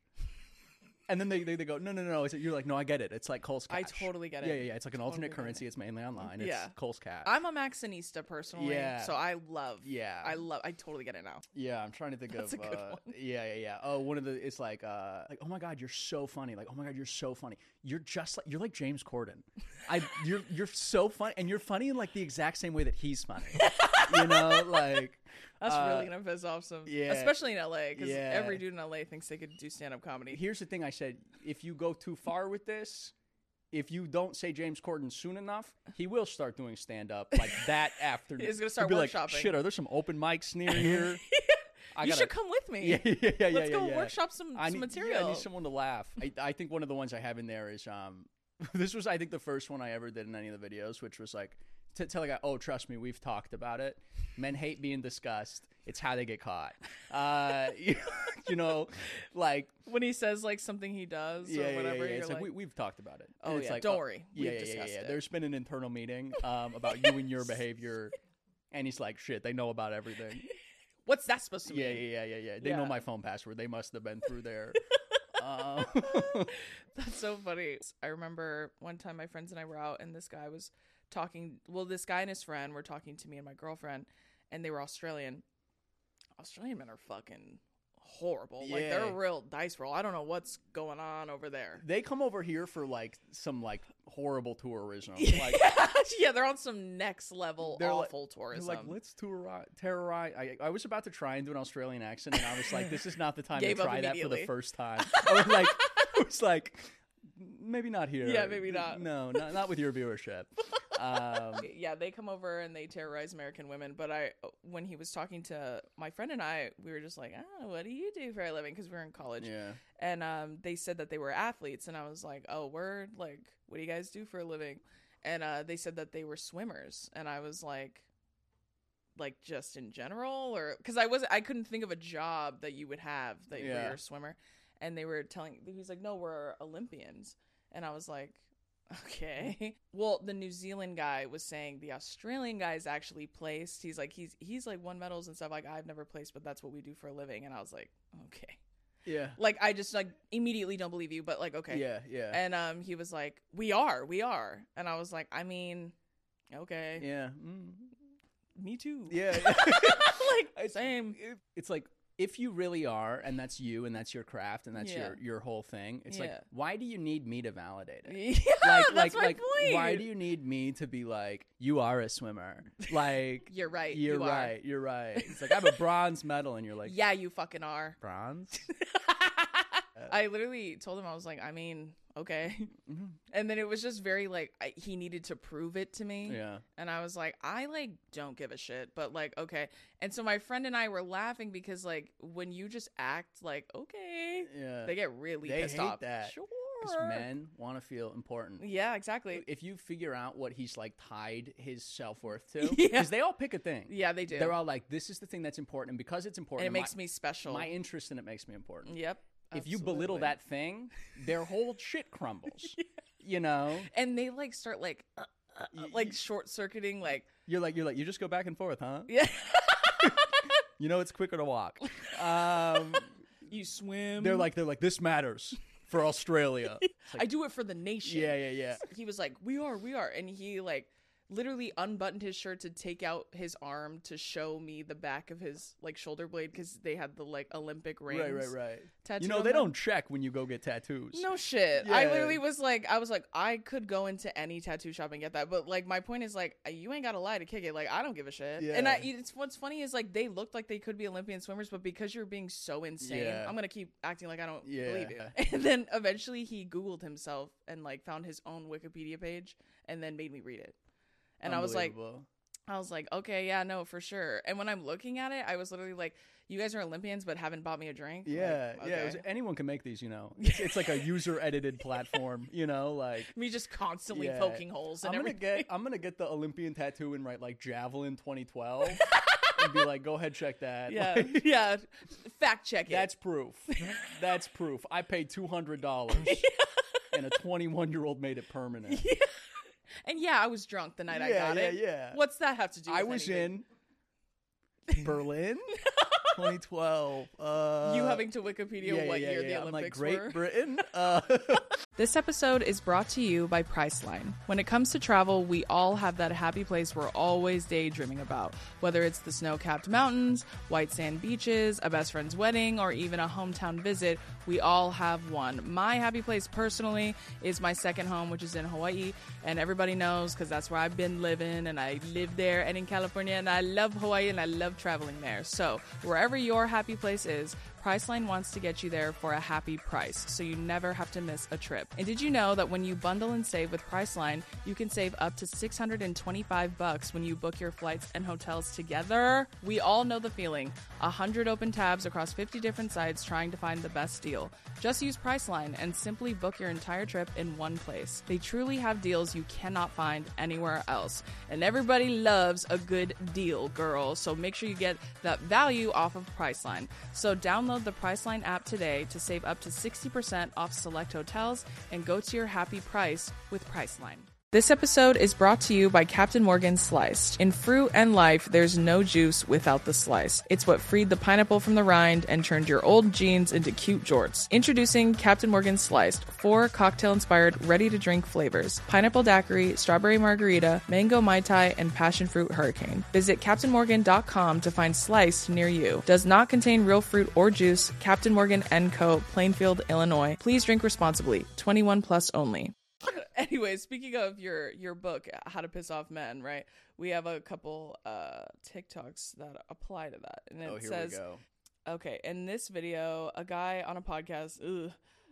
Speaker 3: and then they, they, they go, "No, no, no, no." It's, you're like, "No, I get it. It's like Cole's Cash."
Speaker 1: I totally get it.
Speaker 3: Yeah, yeah, yeah. It's like an alternate
Speaker 1: Totally get
Speaker 3: currency.
Speaker 1: it.
Speaker 3: It's mainly online. It's
Speaker 1: Yeah.
Speaker 3: Cole's Cash.
Speaker 1: I'm a Maxinista personally,
Speaker 3: Yeah.
Speaker 1: so I love.
Speaker 3: Yeah.
Speaker 1: I love. I totally get it now.
Speaker 3: Yeah, I'm trying to think
Speaker 1: That's
Speaker 3: of.
Speaker 1: a good
Speaker 3: uh,
Speaker 1: one.
Speaker 3: Yeah, yeah, yeah. Oh, one of the. It's like, uh, like, oh my god, you're so funny. Like, oh my god, you're so funny. You're just like, you're like James Corden. I, you're, you're so funny, and you're funny in like the exact same way that he's funny. You know, like.
Speaker 1: That's
Speaker 3: uh,
Speaker 1: really gonna piss off some,
Speaker 3: yeah.
Speaker 1: especially in L A, because
Speaker 3: Yeah.
Speaker 1: every dude in L A thinks they could do stand up comedy.
Speaker 3: Here's the thing. I said, if you go too far with this. If you don't say James Corden soon enough, he will start doing stand up like that afternoon.
Speaker 1: He's gonna start
Speaker 3: He'll be
Speaker 1: workshopping.
Speaker 3: Like, shit, are there some open mics near here? I
Speaker 1: You
Speaker 3: gotta-
Speaker 1: should come with me.
Speaker 3: Yeah, yeah, yeah, yeah.
Speaker 1: Let's
Speaker 3: yeah,
Speaker 1: go
Speaker 3: yeah.
Speaker 1: workshop some,
Speaker 3: I
Speaker 1: some
Speaker 3: need,
Speaker 1: material.
Speaker 3: Yeah, I need someone to laugh. I, I think one of the ones I have in there is um, this was I think the first one I ever did in any of the videos, which was like to tell a guy, "Oh, trust me, we've talked about it. Men hate being discussed. It's how they get caught." Uh, you, you know, like
Speaker 1: When he says like something he does
Speaker 3: yeah,
Speaker 1: or
Speaker 3: yeah,
Speaker 1: whatever,
Speaker 3: yeah, yeah.
Speaker 1: you're
Speaker 3: It's like,
Speaker 1: like,
Speaker 3: we, we've talked about it.
Speaker 1: Oh,
Speaker 3: And it's
Speaker 1: yeah,
Speaker 3: like,
Speaker 1: don't
Speaker 3: oh,
Speaker 1: worry.
Speaker 3: Yeah,
Speaker 1: We've
Speaker 3: yeah, yeah,
Speaker 1: discussed
Speaker 3: yeah.
Speaker 1: it.
Speaker 3: There's been an internal meeting um, about you and your behavior, and he's like, "Shit, they know about everything."
Speaker 1: what's that supposed to mean?
Speaker 3: Yeah, yeah, yeah, yeah, yeah. They
Speaker 1: Yeah.
Speaker 3: know my phone password. They must have been through there. uh,
Speaker 1: That's so funny. I remember one time my friends and I were out, and this guy was talking. Well, this guy and his friend were talking to me and my girlfriend, and they were Australian. Australian men are fucking horrible. Like they're a
Speaker 3: Yeah.
Speaker 1: real dice roll. I don't know what's going on over there.
Speaker 3: They come over here for like some like horrible tourism.
Speaker 1: Yeah,
Speaker 3: Like
Speaker 1: yeah, they're on some next level
Speaker 3: They're like-
Speaker 1: awful
Speaker 3: they're
Speaker 1: tourism.
Speaker 3: like, let's tour terrorize. I, I was about to try and do an Australian accent, and I was like, this is not the time
Speaker 1: Gave
Speaker 3: to
Speaker 1: up
Speaker 3: try that for the
Speaker 1: immediately.
Speaker 3: first time. I was like, I was like, maybe not here.
Speaker 1: Yeah, maybe not.
Speaker 3: No, not, not with your viewership. Um,
Speaker 1: yeah, they come over and they terrorize American women. But I, when he was talking to my friend and I, we were just like, oh, what do you do for a living? Because we were in college.
Speaker 3: yeah.
Speaker 1: And um, they said that they were athletes. And I was like, oh, word? Like, what do you guys do for a living? And uh, they said that they were swimmers. And I was like, like just in general? Or because I wasn't, I couldn't think of a job that you would have that
Speaker 3: Yeah.
Speaker 1: where you're a swimmer. And they were telling, he was like, no, we're Olympians. And I was like, okay. Well, the New Zealand guy was saying the Australian guy is actually placed. He's like, he's he's like won medals and stuff. Like, I've never placed, but that's what we do for a living. And I was like, okay.
Speaker 3: Yeah.
Speaker 1: Like, I just like immediately don't believe you, but like, okay.
Speaker 3: Yeah, yeah.
Speaker 1: And um, he was like, we are, we are. And I was like, I mean, okay.
Speaker 3: yeah. Mm.
Speaker 1: Me too.
Speaker 3: Yeah.
Speaker 1: Like, same.
Speaker 3: It's like, if you really are, and that's you, and that's your craft, and that's
Speaker 1: Yeah.
Speaker 3: your, your whole thing, it's like,
Speaker 1: Yeah.
Speaker 3: why do you need me to validate it?
Speaker 1: Yeah,
Speaker 3: Like,
Speaker 1: that's
Speaker 3: like,
Speaker 1: my
Speaker 3: like,
Speaker 1: point.
Speaker 3: why do you need me to be like, you are a swimmer? Like,
Speaker 1: You're right.
Speaker 3: you're
Speaker 1: you are.
Speaker 3: right, you're right. It's like, I have a bronze medal, and you're like,
Speaker 1: Yeah, you fucking are.
Speaker 3: bronze?
Speaker 1: I literally told him, I was like, I mean, okay.
Speaker 3: Mm-hmm.
Speaker 1: And then it was just very like, I, he needed to prove it to me.
Speaker 3: Yeah.
Speaker 1: And I was like, I like don't give a shit, but like, okay. And so my friend and I were laughing because like when you just act like, okay,
Speaker 3: Yeah.
Speaker 1: they get really
Speaker 3: They
Speaker 1: pissed
Speaker 3: hate
Speaker 1: off.
Speaker 3: that.
Speaker 1: Sure.
Speaker 3: Because men want to feel important.
Speaker 1: Yeah, exactly.
Speaker 3: If you figure out what he's like tied his self-worth to,
Speaker 1: Yeah.
Speaker 3: because they all pick a thing.
Speaker 1: Yeah, they do.
Speaker 3: They're all like, this is the thing that's important, and because it's important,
Speaker 1: and it
Speaker 3: my-
Speaker 1: makes me special.
Speaker 3: my interest in it makes me important.
Speaker 1: Yep.
Speaker 3: If you belittle
Speaker 1: absolutely.
Speaker 3: that thing, their whole shit crumbles. You know,
Speaker 1: and they like start like, uh, uh,
Speaker 3: Y-
Speaker 1: like
Speaker 3: y-
Speaker 1: short circuiting, like,
Speaker 3: you're like, you're like, you just go back and forth, huh?
Speaker 1: yeah.
Speaker 3: You know, it's quicker to walk. Um,
Speaker 1: You swim.
Speaker 3: they're like, they're like, this matters for Australia. It's like,
Speaker 1: I do it for the nation.
Speaker 3: yeah, yeah, yeah.
Speaker 1: He was like, we are, we are. And he like literally unbuttoned his shirt to take out his arm to show me the back of his like shoulder blade because they had the like Olympic rings.
Speaker 3: Right, right, right.
Speaker 1: tattooed
Speaker 3: You know,
Speaker 1: on
Speaker 3: they
Speaker 1: them.
Speaker 3: don't check when you go get tattoos.
Speaker 1: No shit. I
Speaker 3: Yeah.
Speaker 1: literally was like, I was like, I could go into any tattoo shop and get that, but like, my point is like, you ain't gotta lie to kick it. Like, I don't give a shit. And I,
Speaker 3: Yeah.
Speaker 1: it's what's funny is like they looked like they could be Olympian swimmers, but because you're being so insane,
Speaker 3: Yeah.
Speaker 1: I'm gonna keep acting like I don't
Speaker 3: Yeah.
Speaker 1: believe you. And then eventually he Googled himself and like found his own Wikipedia page and then made me read it. And I was like,
Speaker 3: Unbelievable.
Speaker 1: I was like, okay, yeah, no, for sure. And when I'm looking at it, I was literally like, you guys are Olympians, but haven't bought me a drink.
Speaker 3: Yeah,
Speaker 1: Like,
Speaker 3: yeah. It was,
Speaker 1: okay.
Speaker 3: anyone can make these, you know. It's, it's like a user-edited platform, you know. Like,
Speaker 1: Me just constantly
Speaker 3: yeah.
Speaker 1: poking holes
Speaker 3: I'm
Speaker 1: and
Speaker 3: gonna
Speaker 1: everything.
Speaker 3: get, I'm gonna get the Olympian tattoo and write like Javelin twenty twelve, and be like, go ahead, check that.
Speaker 1: Yeah,
Speaker 3: Like,
Speaker 1: yeah. Fact check it.
Speaker 3: that's proof. That's proof. I paid two hundred dollars, and a twenty-one-year-old made it permanent.
Speaker 1: And yeah, I was drunk the night I
Speaker 3: Yeah,
Speaker 1: got
Speaker 3: yeah,
Speaker 1: it.
Speaker 3: yeah.
Speaker 1: What's that have to do with
Speaker 3: I was
Speaker 1: anything?
Speaker 3: in Berlin, twenty twelve. Uh,
Speaker 1: You having to Wikipedia
Speaker 3: yeah,
Speaker 1: what
Speaker 3: yeah,
Speaker 1: year
Speaker 3: yeah.
Speaker 1: the
Speaker 3: I'm
Speaker 1: Olympics
Speaker 3: like, Great
Speaker 1: were?
Speaker 3: Britain. Uh,
Speaker 1: This episode is brought to you by Priceline. When it comes to travel, we all have that happy place we're always daydreaming about. Whether it's the snow-capped mountains, white sand beaches, a best friend's wedding, or even a hometown visit, we all have one. My happy place personally is my second home, which is in Hawaii. And everybody knows because that's where I've been living and I live there and in California and I love Hawaii and I love traveling there. So wherever your happy place is, Priceline wants to get you there for a happy price, so you never have to miss a trip. And did you know that when you bundle and save with Priceline, you can save up to six hundred twenty-five bucks when you book your flights and hotels together? We all know the feeling. one hundred open tabs across fifty different sites trying to find the best deal. Just use Priceline and simply book your entire trip in one place. They truly have deals you cannot find anywhere else. And everybody loves a good deal, girl. So make sure you get that value off of Priceline. So download the Priceline app today to save up to sixty percent off select hotels and go to your happy price with Priceline. This episode is brought to you by Captain Morgan Sliced. In fruit and life, there's no juice without the slice. It's what freed the pineapple from the rind and turned your old jeans into cute jorts. Introducing Captain Morgan Sliced, four cocktail-inspired, ready-to-drink flavors. Pineapple daiquiri, strawberry margarita, mango mai tai, and passion fruit hurricane. Visit captain morgan dot com to find Sliced near you. Does not contain real fruit or juice. Captain Morgan and Co., Plainfield, Illinois. Please drink responsibly. twenty-one plus only. Anyway, speaking of your your book, How to Piss Off Men, right? We have a couple uh TikToks that apply to that, and it
Speaker 3: oh, here
Speaker 1: says,
Speaker 3: we go.
Speaker 1: okay, in this video, a guy on a podcast ugh,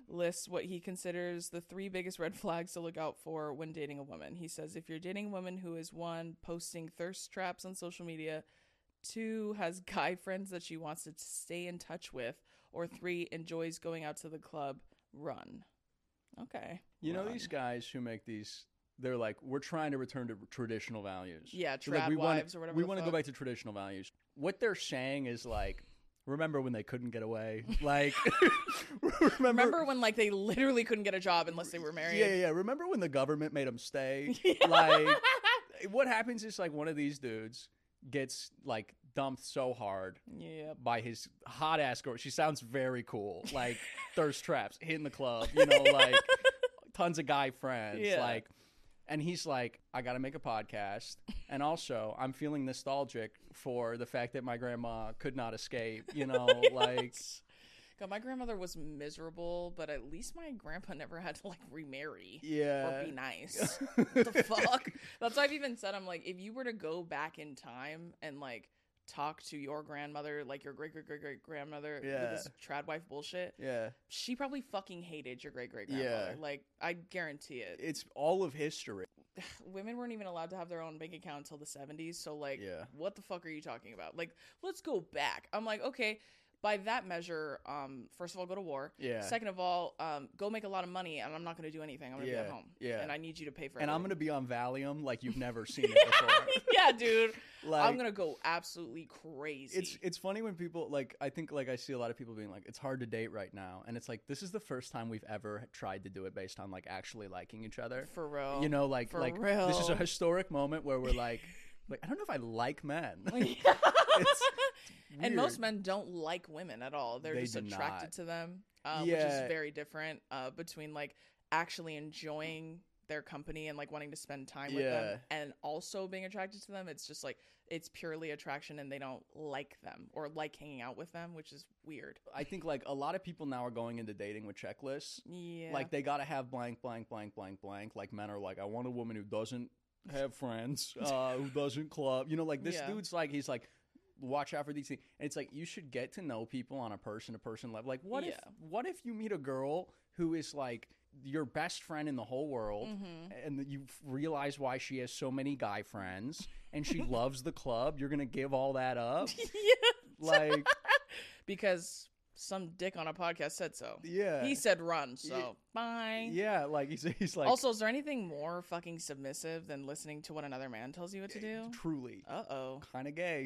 Speaker 1: lists what he considers the three biggest red flags to look out for when dating a woman. He says if you're dating a woman who is, one, posting thirst traps on social media, two, has guy friends that she wants to stay in touch with, or three, enjoys going out to the club, run. Okay.
Speaker 3: You
Speaker 1: run.
Speaker 3: know these guys who make these, they're like, we're trying to return to traditional values.
Speaker 1: Yeah,
Speaker 3: So, like,
Speaker 1: trad
Speaker 3: we
Speaker 1: wives
Speaker 3: wanna,
Speaker 1: or whatever
Speaker 3: We
Speaker 1: the
Speaker 3: want to
Speaker 1: fuck.
Speaker 3: go back to traditional values. What they're saying is like, remember when they couldn't get away? Like, remember,
Speaker 1: Remember when like they literally couldn't get a job unless they were married?
Speaker 3: Yeah, yeah, yeah. Remember when the government made them stay? Like, what happens is like one of these dudes gets like dumped so hard
Speaker 1: Yeah.
Speaker 3: by his hot ass girl. She sounds very cool. Like thirst traps, hitting the club, you know, like tons of guy friends.
Speaker 1: Yeah.
Speaker 3: Like, and he's like, I got to make a podcast. And also, I'm feeling nostalgic for the fact that my grandma could not escape, you know, like.
Speaker 1: God, my grandmother was miserable, but at least my grandpa never had to like remarry
Speaker 3: Yeah.
Speaker 1: or be nice. What the fuck? That's why I've even said, I'm like, if you were to go back in time and like talk to your grandmother, like your great great great great grandmother,
Speaker 3: Yeah.
Speaker 1: with this trad wife bullshit,
Speaker 3: Yeah.
Speaker 1: she probably fucking hated your great great grandmother.
Speaker 3: Yeah.
Speaker 1: Like, I guarantee it.
Speaker 3: It's all of history.
Speaker 1: Women weren't even allowed to have their own bank account until the seventies. So, like,
Speaker 3: Yeah.
Speaker 1: what the fuck are you talking about? Like, let's go back. I'm like, okay. By that measure, um, first of all, go to war.
Speaker 3: Yeah.
Speaker 1: Second of all, um, go make a lot of money, and I'm not going to do anything. I'm going to
Speaker 3: Yeah.
Speaker 1: be at home.
Speaker 3: Yeah.
Speaker 1: And I need you to pay for it.
Speaker 3: And I'm going to be on Valium like you've never seen it before.
Speaker 1: yeah, dude.
Speaker 3: Like-
Speaker 1: I'm going to go absolutely crazy.
Speaker 3: It's it's funny when people like I think like I see a lot of people being like it's hard to date right now, and it's like this is the first time we've ever tried to do it based on like actually liking each other.
Speaker 1: For real.
Speaker 3: You know, like
Speaker 1: For
Speaker 3: like
Speaker 1: real.
Speaker 3: this is a historic moment where we're like like I don't know if I like men. It's
Speaker 1: And most
Speaker 3: weird.
Speaker 1: men don't like women at all. They're
Speaker 3: They
Speaker 1: just
Speaker 3: do
Speaker 1: attracted
Speaker 3: not.
Speaker 1: to them, uh,
Speaker 3: Yeah.
Speaker 1: which is very different uh, between like actually enjoying their company and like wanting to spend time with
Speaker 3: Yeah.
Speaker 1: them and also being attracted to them. It's just like it's purely attraction and they don't like them or like hanging out with them, which is weird.
Speaker 3: I think like a lot of people now are going into dating with checklists.
Speaker 1: Yeah.
Speaker 3: Like they got to have blank blank blank blank blank. Like men are like I want a woman who doesn't have friends, uh, who doesn't club. You know, like this
Speaker 1: Yeah.
Speaker 3: dude's like he's like watch out for these things. And it's like you should get to know people on a person to person level. Like what if
Speaker 1: Yeah.
Speaker 3: what if you meet a girl who is like your best friend in the whole world
Speaker 1: Mm-hmm.
Speaker 3: and you realize why she has so many guy friends and she loves the club, you're going to give all that up?
Speaker 1: yeah.
Speaker 3: Like
Speaker 1: Because some dick on a podcast said so.
Speaker 3: Yeah.
Speaker 1: He said run, so
Speaker 3: Yeah.
Speaker 1: bye.
Speaker 3: yeah, like he's he's like
Speaker 1: Also, is there anything more fucking submissive than listening to what another man tells you what to do?
Speaker 3: truly
Speaker 1: Uh oh.
Speaker 3: kind of gay.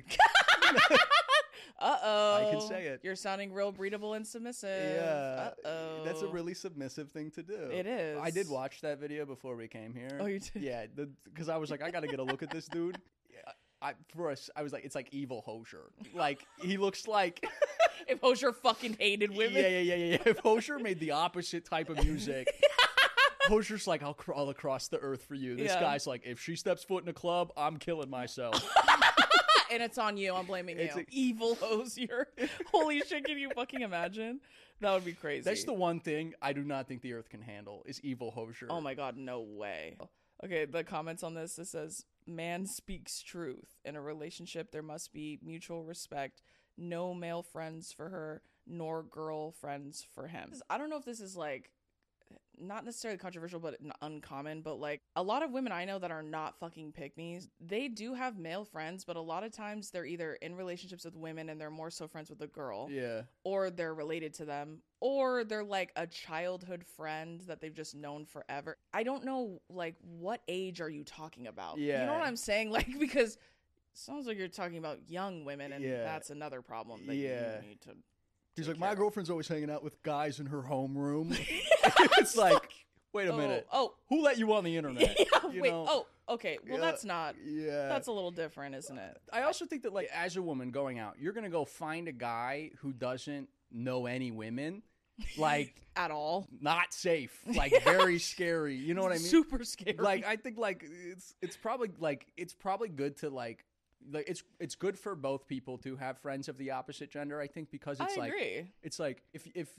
Speaker 1: Uh oh.
Speaker 3: I can say it.
Speaker 1: You're sounding real breedable and submissive.
Speaker 3: Yeah,
Speaker 1: Uh oh.
Speaker 3: that's a really submissive thing to do.
Speaker 1: It is.
Speaker 3: I did watch that video before we came here.
Speaker 1: Oh, you did?
Speaker 3: Yeah, because I was like, I got to get a look at this dude. Yeah, I for us, I was like, it's like evil Hosier. Like he looks like.
Speaker 1: If Hosier fucking hated women.
Speaker 3: Yeah, yeah, yeah, yeah, yeah. If Hosier made the opposite type of music. Hosier's like, I'll crawl across the earth for you. This
Speaker 1: Yeah.
Speaker 3: guy's like, if she steps foot in a club, I'm killing myself.
Speaker 1: And it's on you. I'm blaming you.
Speaker 3: It's a-
Speaker 1: Evil Hosier. Holy shit, can you fucking imagine? That would be crazy.
Speaker 3: That's the one thing I do not think the earth can handle is evil Hosier.
Speaker 1: Oh my god, no way. Okay, the comments on this, it says, man speaks truth. In a relationship, there must be mutual respect. No male friends for her, nor girl friends for him. I don't know if this is like, not necessarily controversial, but n- uncommon, but like a lot of women I know that are not fucking pick-me's, they do have male friends, but a lot of times they're either in relationships with women and they're more so friends with the girl.
Speaker 3: Yeah.
Speaker 1: Or they're related to them, or they're like a childhood friend that they've just known forever. I don't know, like, what age are you talking about?
Speaker 3: Yeah.
Speaker 1: You know what I'm saying? Like, because it sounds like you're talking about young women, and
Speaker 3: Yeah.
Speaker 1: that's another problem that
Speaker 3: Yeah.
Speaker 1: you need to.
Speaker 3: He's
Speaker 1: take
Speaker 3: like, my
Speaker 1: care of.
Speaker 3: girlfriend's always hanging out with guys in her homeroom. It's like, wait a
Speaker 1: Oh,
Speaker 3: minute.
Speaker 1: oh.
Speaker 3: Who let you on the internet?
Speaker 1: Yeah,
Speaker 3: You
Speaker 1: wait.
Speaker 3: know?
Speaker 1: Oh, okay. Well,
Speaker 3: Yeah,
Speaker 1: that's not.
Speaker 3: Yeah.
Speaker 1: That's a little different, isn't it?
Speaker 3: I also think that, like, as a woman going out, you're going to go find a guy who doesn't know any women. Like,
Speaker 1: At all.
Speaker 3: not safe. Like, very scary. You know what I mean?
Speaker 1: Super scary.
Speaker 3: Like, I think, like, it's it's probably, like, it's probably good to, like, like it's it's good for both people to have friends of the opposite gender, I think, because it's
Speaker 1: I
Speaker 3: like
Speaker 1: agree.
Speaker 3: it's like if if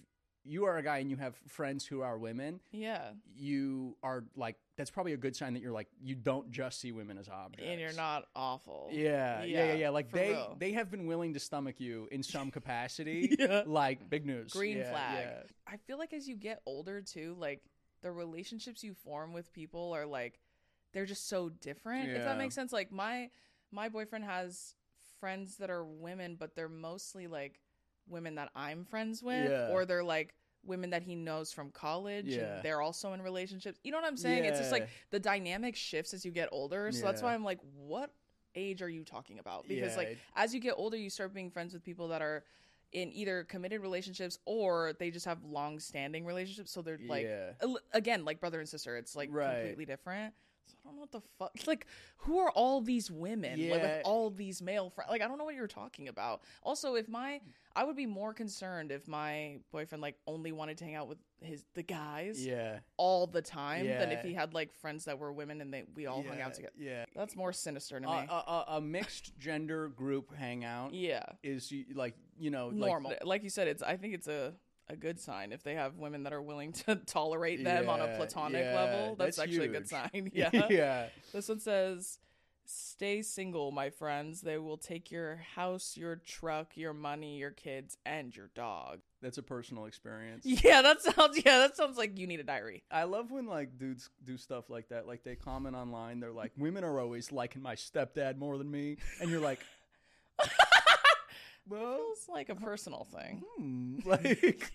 Speaker 3: you are a guy and you have friends who are women,
Speaker 1: Yeah.
Speaker 3: you are like, that's probably a good sign that you're like, you don't just see women as objects.
Speaker 1: And you're not awful.
Speaker 3: Yeah, yeah, yeah, yeah. Like
Speaker 1: for
Speaker 3: they
Speaker 1: real.
Speaker 3: they have been willing to stomach you in some capacity.
Speaker 1: Yeah.
Speaker 3: Like big news.
Speaker 1: Green
Speaker 3: Yeah,
Speaker 1: flag.
Speaker 3: yeah.
Speaker 1: I feel like as you get older too, like the relationships you form with people are like they're just so different. If
Speaker 3: Yeah.
Speaker 1: that makes sense. Like my my boyfriend has friends that are women, but they're mostly like women that I'm friends with,
Speaker 3: Yeah.
Speaker 1: or they're like women that he knows from college
Speaker 3: Yeah.
Speaker 1: and they're also in relationships. You know what I'm saying? It's just like
Speaker 3: Yeah.
Speaker 1: the dynamic shifts as you get older. So that's
Speaker 3: Yeah.
Speaker 1: why I'm like, what age are you talking about? Because
Speaker 3: Yeah,
Speaker 1: like
Speaker 3: it-
Speaker 1: as you get older, you start being friends with people that are in either committed relationships or they just have long-standing relationships. So they're like,
Speaker 3: Yeah.
Speaker 1: a- again, like brother and sister. It's like
Speaker 3: Right.
Speaker 1: completely different. So I don't know what the fuck. Like, who are all these women? Like,
Speaker 3: Yeah.
Speaker 1: with all these male friends? Like, I don't know what you're talking about. Also, if my, I would be more concerned if my boyfriend like only wanted to hang out with his the guys
Speaker 3: Yeah.
Speaker 1: all the time than if
Speaker 3: Yeah.
Speaker 1: he had like friends that were women and they we all hung
Speaker 3: Yeah,
Speaker 1: out together.
Speaker 3: Yeah.
Speaker 1: That's more sinister to
Speaker 3: A,
Speaker 1: me.
Speaker 3: a, a- a mixed gender group hangout
Speaker 1: yeah,
Speaker 3: is y- like, you know, like-
Speaker 1: normal. Like, you said, it's. I think it's a. a good sign if they have women that are willing to tolerate them on a
Speaker 3: Yeah,
Speaker 1: platonic
Speaker 3: yeah,
Speaker 1: level. That's,
Speaker 3: that's
Speaker 1: actually a good
Speaker 3: huge.
Speaker 1: sign. Yeah.
Speaker 3: yeah.
Speaker 1: This one says, stay single, my friends. They will take your house, your truck, your money, your kids, and your dog.
Speaker 3: That's a personal experience.
Speaker 1: Yeah, that sounds yeah, that sounds like you need a diary.
Speaker 3: I love when like dudes do stuff like that. Like they comment online, they're like, women are always liking my stepdad more than me. And you're like, well,
Speaker 1: Feels like a personal thing.
Speaker 3: hmm, like,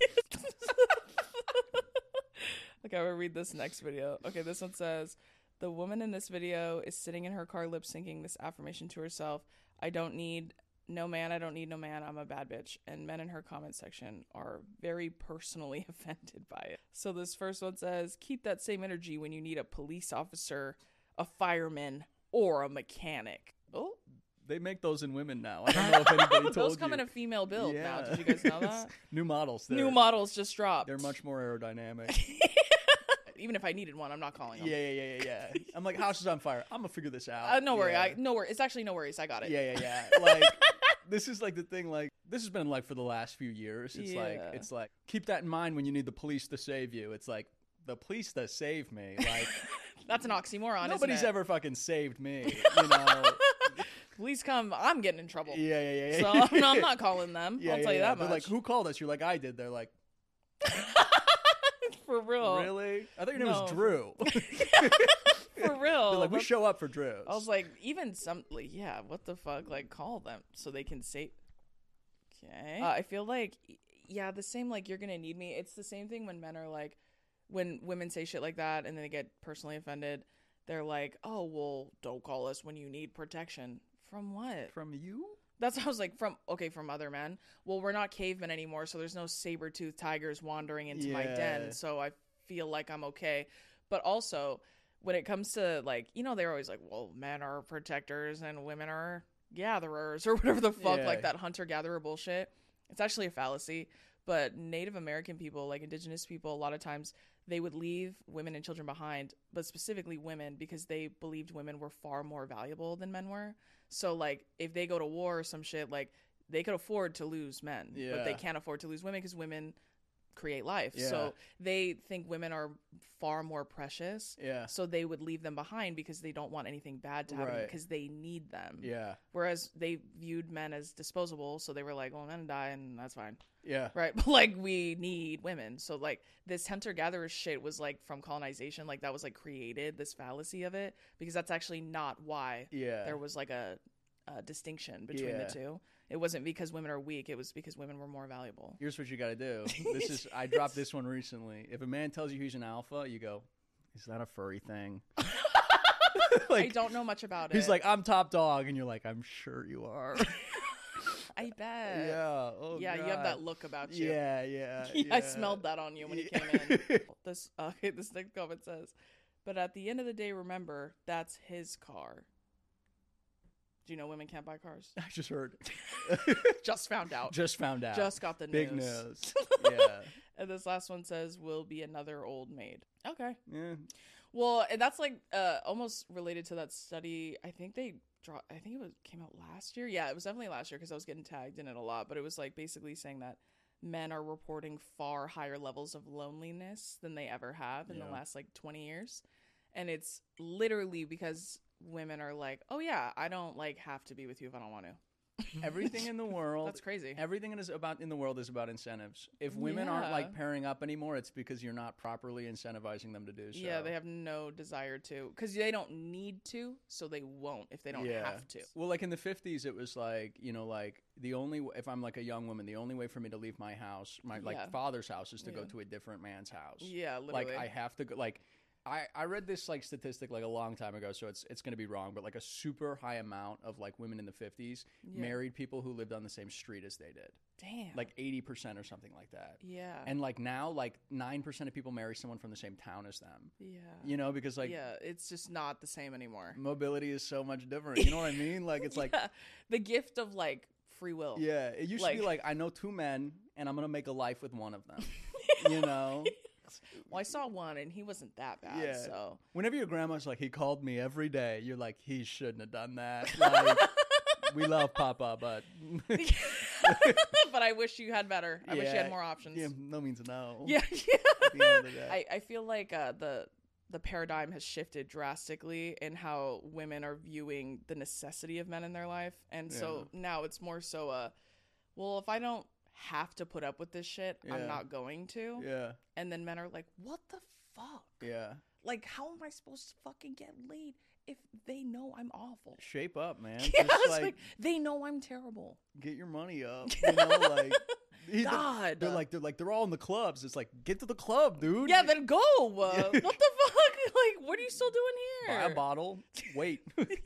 Speaker 1: Okay, I'm gonna read this next video. Okay, this one says, the woman in this video is sitting in her car lip syncing this affirmation to herself. I don't need no man, I don't need no man, I'm a bad bitch. And men in her comment section are very personally offended by it. So this first one says, keep that same energy when you need a police officer, a fireman, or a mechanic. Oh,
Speaker 3: they make those in women now. I don't know if anybody told
Speaker 1: those come
Speaker 3: you.
Speaker 1: in a female build now.
Speaker 3: Yeah.
Speaker 1: Did you guys know that?
Speaker 3: New models. They're,
Speaker 1: New models just dropped.
Speaker 3: They're much more aerodynamic.
Speaker 1: Even if I needed one, I'm not calling them.
Speaker 3: Yeah, yeah, yeah, yeah, yeah. I'm like, house is on fire. I'm gonna figure this out.
Speaker 1: Uh, no worry,
Speaker 3: yeah.
Speaker 1: I no worry. It's actually no worries. I got it.
Speaker 3: Yeah, yeah, yeah. Like, this is like the thing. Like, this has been like for the last few years. It's like,
Speaker 1: Yeah.
Speaker 3: it's like, keep that in mind when you need the police to save you. It's like the police to save me. Like,
Speaker 1: That's an oxymoron.
Speaker 3: nobody's
Speaker 1: isn't it?
Speaker 3: ever fucking saved me. You know?
Speaker 1: Please come. I'm getting in trouble.
Speaker 3: Yeah, yeah, yeah. yeah.
Speaker 1: So I'm, I'm not calling them.
Speaker 3: Yeah,
Speaker 1: I'll
Speaker 3: yeah,
Speaker 1: tell you
Speaker 3: yeah.
Speaker 1: that
Speaker 3: They're
Speaker 1: much.
Speaker 3: like, who called us? You're like, I did. They're like,
Speaker 1: For real.
Speaker 3: really? I thought your name
Speaker 1: No.
Speaker 3: was Drew.
Speaker 1: For real.
Speaker 3: They're like, we
Speaker 1: What-
Speaker 3: show up for Drews.
Speaker 1: I was like, even some, like, yeah, what the fuck? Like, call them so they can say. Okay. Uh, I feel like, yeah, the same, like, you're going to need me. It's the same thing when men are like, when women say shit like that and then they get personally offended, they're like, oh, well, don't call us when you need protection. From what?
Speaker 3: from you?
Speaker 1: That's what I was like, from, okay, from other men. Well, we're not cavemen anymore, so there's no saber-toothed tigers wandering into my
Speaker 3: Yeah.
Speaker 1: den, so I feel like I'm okay. But also, when it comes to, like, you know, they're always like, well, men are protectors and women are gatherers or whatever the fuck,
Speaker 3: Yeah.
Speaker 1: like that hunter-gatherer bullshit. It's actually a fallacy. But Native American people, like indigenous people, a lot of times they would leave women and children behind, but specifically women, because they believed women were far more valuable than men were. So, like, if they go to war or some shit, like, they could afford to lose men, but they
Speaker 3: Yeah.
Speaker 1: can't afford to lose women because women create life.
Speaker 3: Yeah.
Speaker 1: So they think women are far more precious.
Speaker 3: Yeah.
Speaker 1: So they would leave them behind because they don't want anything bad to happen
Speaker 3: Right.
Speaker 1: because they need them.
Speaker 3: Yeah.
Speaker 1: Whereas they viewed men as disposable, so they were like, well, men die and that's fine.
Speaker 3: Yeah.
Speaker 1: Right? But, like, we need women. So, like, this hunter-gatherer shit was, like, from colonization. Like, that was, like, created, this fallacy of it, because that's actually not why
Speaker 3: Yeah.
Speaker 1: there was, like, a, a distinction between
Speaker 3: Yeah.
Speaker 1: the two. It wasn't because women are weak. It was because women were more valuable.
Speaker 3: Here's what you got to do. This is I dropped this one recently. If a man tells you he's an alpha, you go, "Is that a furry thing?"
Speaker 1: I
Speaker 3: like
Speaker 1: don't know much about it.
Speaker 3: he's like, "I'm top dog," and you're like, "I'm sure you are."
Speaker 1: I bet.
Speaker 3: yeah. Oh,
Speaker 1: yeah, you have
Speaker 3: God.
Speaker 1: that look about you.
Speaker 3: Yeah, yeah,
Speaker 1: Yeah, I
Speaker 3: yeah.
Speaker 1: smelled that on you when you
Speaker 3: Yeah.
Speaker 1: came in. This okay, this next comment says, but at the end of the day, remember, that's his car. Do you know women can't buy cars?
Speaker 3: I just heard.
Speaker 1: Just found out.
Speaker 3: Just found out.
Speaker 1: Just got the news.
Speaker 3: Big news. yeah.
Speaker 1: And this last one says, will be another old maid. Okay.
Speaker 3: Yeah.
Speaker 1: Well, and that's like uh, almost related to that study. I think they draw. I think it was came out last year. Yeah, it was definitely last year because I was getting tagged in it a lot. But it was like basically saying that men are reporting far higher levels of loneliness than they ever have in
Speaker 3: Yeah.
Speaker 1: the last like twenty years. And it's literally because women are like, oh yeah, I don't like have to be with you if I don't want to.
Speaker 3: Everything in the world.
Speaker 1: That's crazy.
Speaker 3: Everything is about in the world is about incentives. If women aren't
Speaker 1: Yeah.
Speaker 3: like pairing up anymore, it's because you're not properly incentivizing them to do so.
Speaker 1: Yeah, they have no desire to, because they don't need to, so they won't if they don't
Speaker 3: Yeah.
Speaker 1: have to.
Speaker 3: Well, like in the fifties, it was like, you know, like the only, if I'm like a young woman, the only way for me to leave my house, my like
Speaker 1: Yeah.
Speaker 3: father's house, is to go
Speaker 1: Yeah.
Speaker 3: to a different man's house.
Speaker 1: Yeah,
Speaker 3: Like
Speaker 1: literally.
Speaker 3: I have to go, like, I, I read this like statistic like a long time ago, so it's it's going to be wrong, but like a super high amount of like women in the fifties
Speaker 1: Yeah.
Speaker 3: married people who lived on the same street as they did.
Speaker 1: Damn.
Speaker 3: Like eighty percent or something like that.
Speaker 1: yeah.
Speaker 3: And like now, like nine percent of people marry someone from the same town as them.
Speaker 1: yeah.
Speaker 3: You know, because like
Speaker 1: yeah, it's just not the same anymore.
Speaker 3: mobility is so much different. You know what I mean? Like it's like,
Speaker 1: Yeah. The gift of like free will.
Speaker 3: yeah, it used to
Speaker 1: Like-
Speaker 3: be like, I know two men and I'm going to make a life with one of them. You know?
Speaker 1: Well, I saw one and he wasn't that bad.
Speaker 3: Yeah.
Speaker 1: So
Speaker 3: Whenever your grandma's like, he called me every day, you're like, he shouldn't have done that. Like, we love Papa, but
Speaker 1: but I wish you had better. I wish you
Speaker 3: Yeah.
Speaker 1: had more options.
Speaker 3: yeah, no means no.
Speaker 1: Yeah.
Speaker 3: At the end of the day.
Speaker 1: I, I feel like uh, the the paradigm has shifted drastically in how women are viewing the necessity of men in their life. And so now it's more so a, well, if I don't have to put up with this shit,
Speaker 3: Yeah.
Speaker 1: I'm not going to.
Speaker 3: Yeah,
Speaker 1: And then men are like, what the fuck?
Speaker 3: yeah.
Speaker 1: Like, how am I supposed to fucking get laid if they know I'm awful?
Speaker 3: Shape up, man.
Speaker 1: Yeah,
Speaker 3: Just
Speaker 1: it's
Speaker 3: like,
Speaker 1: like, they know I'm terrible.
Speaker 3: get your money up. You know, like he-
Speaker 1: God.
Speaker 3: They're like they're like they're all in the clubs. It's like, get to the club, dude.
Speaker 1: Yeah, then go. Uh, what the fuck? Like, what are you still doing
Speaker 3: Buy
Speaker 1: here?
Speaker 3: a bottle. Wait.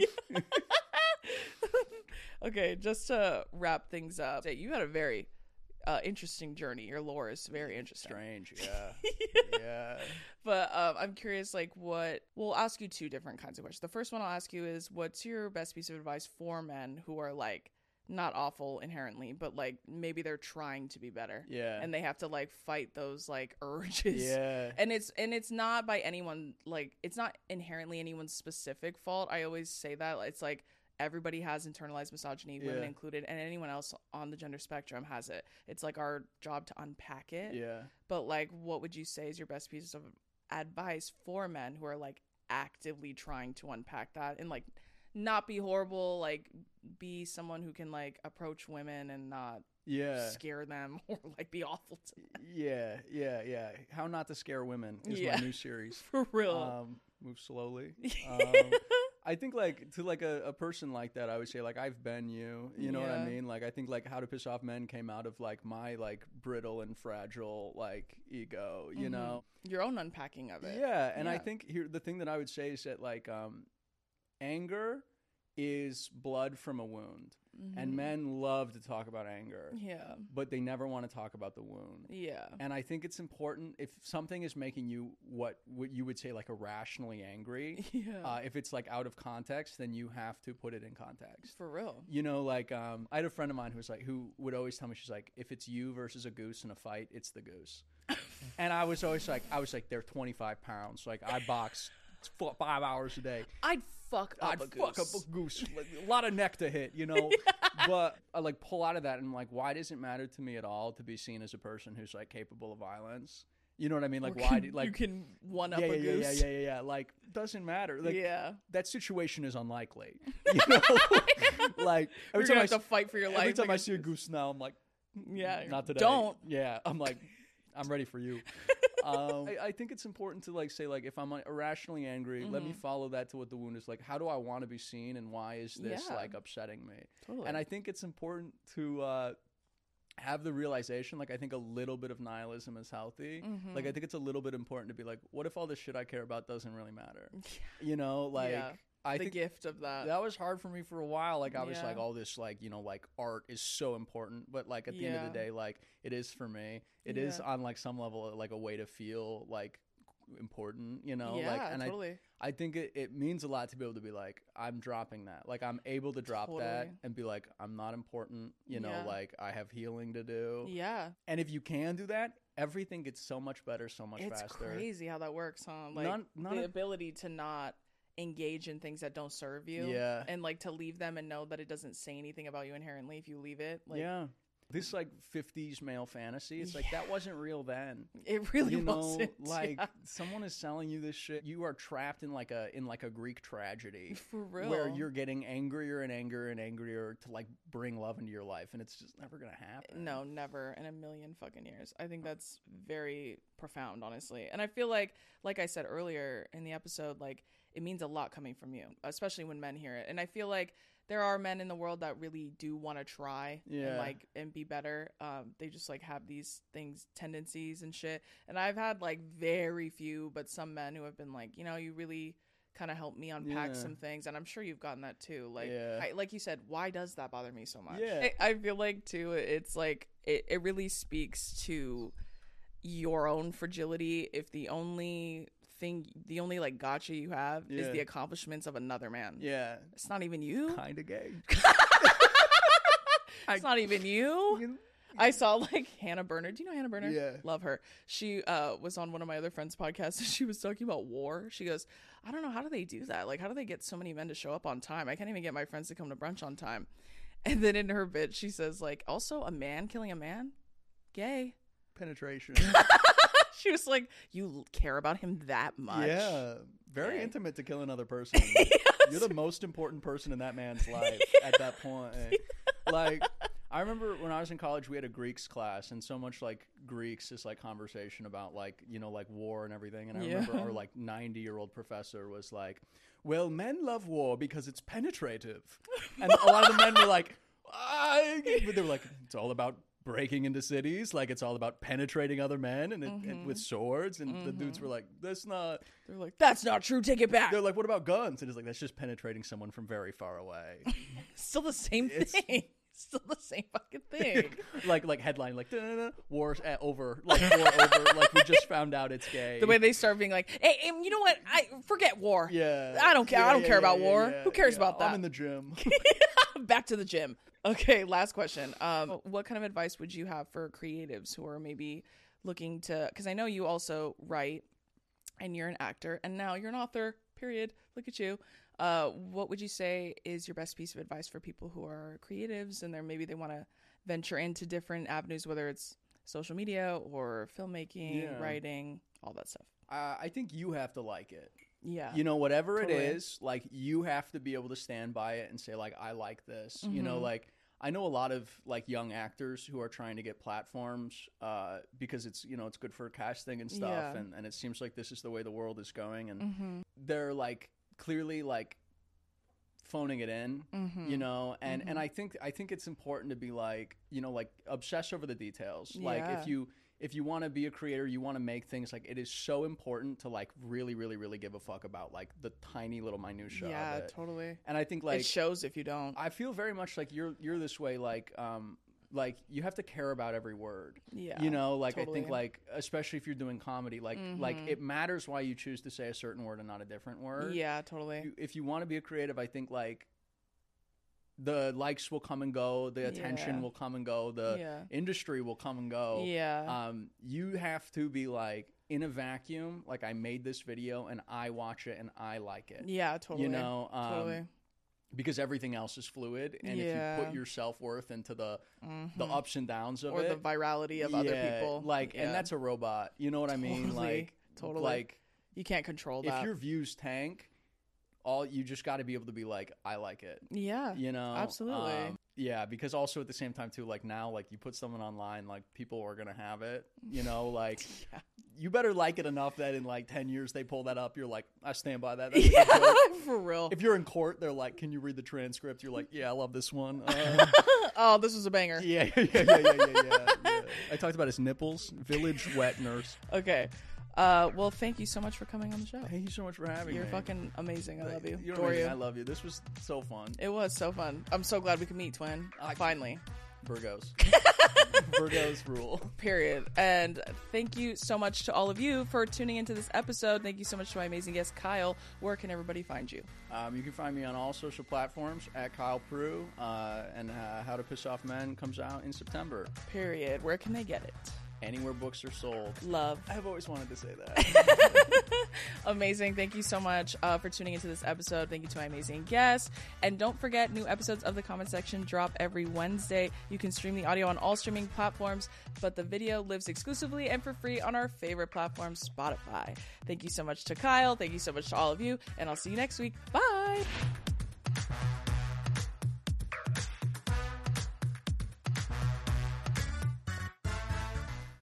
Speaker 1: Okay, just to wrap things up, you had a very uh, interesting journey. Your lore is very interesting.
Speaker 3: Strange. Yeah. Yeah.
Speaker 1: But um, I'm curious, like, what we'll ask you two different kinds of questions. The first one I'll ask you is, what's your best piece of advice for men who are like not awful inherently, but like maybe they're trying to be better,
Speaker 3: Yeah.
Speaker 1: and they have to like fight those like urges,
Speaker 3: Yeah.
Speaker 1: and it's and it's not by anyone, like it's not inherently anyone's specific fault. I always say that it's like everybody has internalized misogyny, women
Speaker 3: Yeah.
Speaker 1: included, and anyone else on the gender spectrum has it. It's like our job to unpack it.
Speaker 3: Yeah.
Speaker 1: But like, what would you say is your best piece of advice for men who are like actively trying to unpack that and like not be horrible, like be someone who can like approach women and not
Speaker 3: Yeah.
Speaker 1: scare them or like be awful to them?
Speaker 3: Yeah. Yeah. Yeah. How not to scare women is
Speaker 1: Yeah.
Speaker 3: my new series.
Speaker 1: For real.
Speaker 3: Um, move slowly. Um, I think like to like a, a person like that, I would say like, I've been you, you know what I
Speaker 1: Yeah.
Speaker 3: mean? Like, I think like How to Piss Off Men came out of like my like brittle and fragile like ego, you
Speaker 1: Mhm.
Speaker 3: know?
Speaker 1: Your own unpacking of it.
Speaker 3: Yeah. And I
Speaker 1: Yeah.
Speaker 3: think here, the thing that I would say is that like, um, anger is blood from a wound, and
Speaker 1: Mhm.
Speaker 3: men love to talk about anger,
Speaker 1: Yeah.
Speaker 3: but they never want to talk about the wound.
Speaker 1: Yeah.
Speaker 3: And I think it's important if something is making you what what you would say like irrationally angry.
Speaker 1: Yeah.
Speaker 3: Uh, if it's like out of context, then you have to put it in context.
Speaker 1: For real.
Speaker 3: You know, like um, I had a friend of mine who was like, who would always tell me, she's like, if it's you versus a goose in a fight, it's the goose. And I was always like, I was like, they're twenty-five pounds. Like I box f- five hours a day.
Speaker 1: I'd fuck up
Speaker 3: I'd
Speaker 1: a
Speaker 3: fuck
Speaker 1: goose.
Speaker 3: up a goose. Like, a lot of neck to hit, you know. But I like pull out of that and I'm like, why does it matter to me at all to be seen as a person who's like capable of violence? You know what I mean? Like,
Speaker 1: Or
Speaker 3: why?
Speaker 1: can-
Speaker 3: Do, like,
Speaker 1: you can one up
Speaker 3: yeah,
Speaker 1: a
Speaker 3: yeah, yeah,
Speaker 1: goose.
Speaker 3: yeah, yeah, yeah, yeah. Like, doesn't matter. Like,
Speaker 1: Yeah.
Speaker 3: that situation is unlikely. You know, like every
Speaker 1: You're
Speaker 3: time
Speaker 1: gonna
Speaker 3: I
Speaker 1: have to
Speaker 3: s-
Speaker 1: fight for your life.
Speaker 3: every time I
Speaker 1: because
Speaker 3: see a goose now, I'm like,
Speaker 1: Yeah.
Speaker 3: not today.
Speaker 1: Don't.
Speaker 3: Yeah, I'm like, I'm ready for you. um, I, I think it's important to like say like, if I'm like, irrationally angry, let me
Speaker 1: Mhm.
Speaker 3: follow that to what the wound is. Like, how do I want to be seen, and why is this
Speaker 1: Yeah.
Speaker 3: like upsetting me?
Speaker 1: Totally.
Speaker 3: And I think it's important to uh, have the realization. Like, I think a little bit of nihilism is healthy.
Speaker 1: Mhm.
Speaker 3: Like, I think it's a little bit important to be like, what if all the shit I care about doesn't really matter? You know, like
Speaker 1: Yeah.
Speaker 3: I
Speaker 1: the
Speaker 3: think
Speaker 1: gift of that.
Speaker 3: that was hard for me for a while. Like, I was
Speaker 1: Yeah.
Speaker 3: like, all this like, you know, like art is so important, but like at the end of the
Speaker 1: Yeah.
Speaker 3: day, like it is for me. It is
Speaker 1: Yeah.
Speaker 3: on like some level like a way to feel like important, you know?
Speaker 1: yeah,
Speaker 3: like and
Speaker 1: totally.
Speaker 3: I I think it, it means a lot to be able to be like, I'm dropping that. Like I'm able to drop that
Speaker 1: Totally.
Speaker 3: and be like, I'm not important, you know,
Speaker 1: Yeah.
Speaker 3: like I have healing to do.
Speaker 1: Yeah.
Speaker 3: And if you can do that, everything gets so much better, so much
Speaker 1: It's
Speaker 3: faster.
Speaker 1: crazy how that works, huh? Like
Speaker 3: None- none
Speaker 1: the
Speaker 3: of-
Speaker 1: ability to not engage in things that don't serve you.
Speaker 3: Yeah.
Speaker 1: And like to leave them and know that it doesn't say anything about you inherently if you leave it. Like
Speaker 3: yeah. this like fifties male fantasy. It's like, that wasn't real then.
Speaker 1: It really
Speaker 3: You know,
Speaker 1: wasn't.
Speaker 3: like
Speaker 1: yeah.
Speaker 3: someone is selling you this shit. You are trapped in like a in like a Greek tragedy.
Speaker 1: For real.
Speaker 3: Where you're getting angrier and angrier and angrier to like bring love into your life, and it's just never gonna happen.
Speaker 1: No, never in a million fucking years. I think that's very profound, honestly. And I feel like, like I said earlier in the episode, like it means a lot coming from you, especially when men hear it. And I feel like there are men in the world that really do want to try
Speaker 3: Yeah.
Speaker 1: and like and be better. Um, they just like have these things, tendencies and shit. And I've had like very few, but some men who have been like, you know, you really kind of helped me unpack
Speaker 3: Yeah.
Speaker 1: some things, and I'm sure you've gotten that too. Like,
Speaker 3: Yeah.
Speaker 1: I, like you said, why does that bother me so much?
Speaker 3: Yeah.
Speaker 1: I, I feel like too, it's like it, it really speaks to your own fragility if the only thing, the only like gotcha you have
Speaker 3: Yeah.
Speaker 1: is the accomplishments of another man.
Speaker 3: Yeah.
Speaker 1: It's not even you.
Speaker 3: Kind of gay.
Speaker 1: It's not even you. I saw like Hannah Berner. Do you know Hannah Berner?
Speaker 3: Yeah.
Speaker 1: Love her. She uh, was on one of my other friends' podcasts, and she was talking about war. She goes, I don't know, how do they do that? Like, how do they get so many men to show up on time? I can't even get my friends to come to brunch on time. And then in her bit, she says, like, also a man killing a man? Gay.
Speaker 3: Penetration.
Speaker 1: She was like, you care about him that much?
Speaker 3: Yeah. Very
Speaker 1: Okay.
Speaker 3: intimate to kill another person. You're the most important person in that man's life at that point. Like, I remember when I was in college, we had a Greeks class, and so much like Greeks is like conversation about like, you know, like war and everything. And I
Speaker 1: Yeah.
Speaker 3: remember our like ninety year old professor was like, well, men love war because it's penetrative. And a lot of the men were like, I, but they were like, it's all about breaking into cities, like it's all about penetrating other men and, it,
Speaker 1: Mm-hmm.
Speaker 3: and with swords. And the dudes were like, that's not.
Speaker 1: They're like, that's not true. Take it back.
Speaker 3: They're like, what about guns? And it's like, that's just penetrating someone from very far away.
Speaker 1: Still the same
Speaker 3: It's-
Speaker 1: thing. Still the same fucking thing.
Speaker 3: like like headline like "Da-da-da, war uh, over, like war over, like we just found out it's gay.
Speaker 1: The way they start being like, hey, hey, you know what? I forget war.
Speaker 3: yeah,
Speaker 1: I don't care.
Speaker 3: Yeah,
Speaker 1: I don't
Speaker 3: yeah,
Speaker 1: care
Speaker 3: yeah,
Speaker 1: about
Speaker 3: yeah,
Speaker 1: war.
Speaker 3: yeah,
Speaker 1: Who cares
Speaker 3: yeah.
Speaker 1: about that?
Speaker 3: I'm in the gym.
Speaker 1: Back to the gym. Okay, last question. Um, what kind of advice would you have for creatives who are maybe looking to? Because I know you also write, and you're an actor, and now you're an author. Period. Look at you. Uh, what would you say is your best piece of advice for people who are creatives and they're maybe they want to venture into different avenues, whether it's social media or filmmaking,
Speaker 3: Yeah.
Speaker 1: writing, all that stuff?
Speaker 3: uh, I think you have to like it.
Speaker 1: Yeah.
Speaker 3: You know, whatever
Speaker 1: Totally.
Speaker 3: it is, like you have to be able to stand by it and say like, I like this. You know,
Speaker 1: Mhm.
Speaker 3: like I know a lot of like young actors who are trying to get platforms uh, because it's, you know, it's good for casting and stuff.
Speaker 1: Yeah.
Speaker 3: And, and it seems like this is the way the world is going. And
Speaker 1: Mm-hmm.
Speaker 3: they're like clearly like phoning it in,
Speaker 1: Mm-hmm.
Speaker 3: you know, and
Speaker 1: Mhm.
Speaker 3: and I think I think it's important to be like, you know, like obsess over the details. Like
Speaker 1: Yeah.
Speaker 3: if you if you want to be a creator, you want to make things, like it is so important to like really really really give a fuck about like the tiny little minutia
Speaker 1: Yeah,
Speaker 3: of it.
Speaker 1: totally.
Speaker 3: And I think like
Speaker 1: it shows if you don't.
Speaker 3: I feel very much like you're you're this way, like um like you have to care about every word.
Speaker 1: Yeah.
Speaker 3: You know, like I
Speaker 1: totally.
Speaker 3: think like especially if you're doing comedy, like like
Speaker 1: Mhm.
Speaker 3: it matters why you choose to say a certain word and not a different word.
Speaker 1: Yeah, totally.
Speaker 3: You- if you want to be a creative, I think like the likes will come and go, the attention
Speaker 1: Yeah.
Speaker 3: will come and go, the
Speaker 1: Yeah.
Speaker 3: industry will come and go.
Speaker 1: Yeah.
Speaker 3: Um, you have to be like in a vacuum. Like I made this video and I watch it and I like it.
Speaker 1: yeah, totally.
Speaker 3: You know, um,
Speaker 1: totally.
Speaker 3: because everything else is fluid, and if
Speaker 1: Yeah.
Speaker 3: you put your self worth into the
Speaker 1: Mhm.
Speaker 3: the ups and downs of
Speaker 1: or
Speaker 3: it,
Speaker 1: the virality of other
Speaker 3: yeah,
Speaker 1: people.
Speaker 3: like,
Speaker 1: Yeah.
Speaker 3: and that's a robot. You know what I mean?
Speaker 1: Totally.
Speaker 3: Like,
Speaker 1: Totally.
Speaker 3: like.
Speaker 1: You can't control
Speaker 3: If
Speaker 1: that.
Speaker 3: your views tank, all you just got to be able to be like, I like it.
Speaker 1: Yeah.
Speaker 3: You know,
Speaker 1: Absolutely.
Speaker 3: Um, yeah, because also at the same time too, like now, like you put someone online, like people are gonna have it. You know, like
Speaker 1: Yeah.
Speaker 3: you better like it enough that in like ten years they pull that up. You're like, I stand by that. That's a good
Speaker 1: Yeah,
Speaker 3: joke.
Speaker 1: for real.
Speaker 3: If you're in court, they're like, can you read the transcript? You're like, yeah, I love this one. Uh,
Speaker 1: Oh, this was a banger.
Speaker 3: yeah, yeah, yeah, yeah, yeah, yeah, yeah. I talked about his nipples. Village wet nurse.
Speaker 1: Okay. Uh, well, thank you so much for coming on the show.
Speaker 3: Thank you so much for having
Speaker 1: You're
Speaker 3: me.
Speaker 1: fucking amazing. I love you.
Speaker 3: You're
Speaker 1: Adore
Speaker 3: amazing.
Speaker 1: you.
Speaker 3: I love you. This was so fun.
Speaker 1: It was so fun. I'm so glad we could meet, twin.
Speaker 3: I-
Speaker 1: Finally.
Speaker 3: Virgos. Virgos rule.
Speaker 1: Period. And thank you so much to all of you for tuning into this episode. Thank you so much to my amazing guest, Kyle. Where can everybody find you?
Speaker 3: Um, you can find me on all social platforms at Kyle Prue, uh, and uh, How to Piss Off Men comes out in September.
Speaker 1: Period. Where can they get it?
Speaker 3: Anywhere books are sold.
Speaker 1: Love.
Speaker 3: I've always wanted to say that.
Speaker 1: Amazing. Thank you so much uh, for tuning into this episode. Thank you to my amazing guests. And don't forget, new episodes of the comment section drop every Wednesday. You can stream the audio on all streaming platforms, but the video lives exclusively and for free on our favorite platform, Spotify. Thank you so much to Kyle. Thank you so much to all of you. And I'll see you next week. Bye.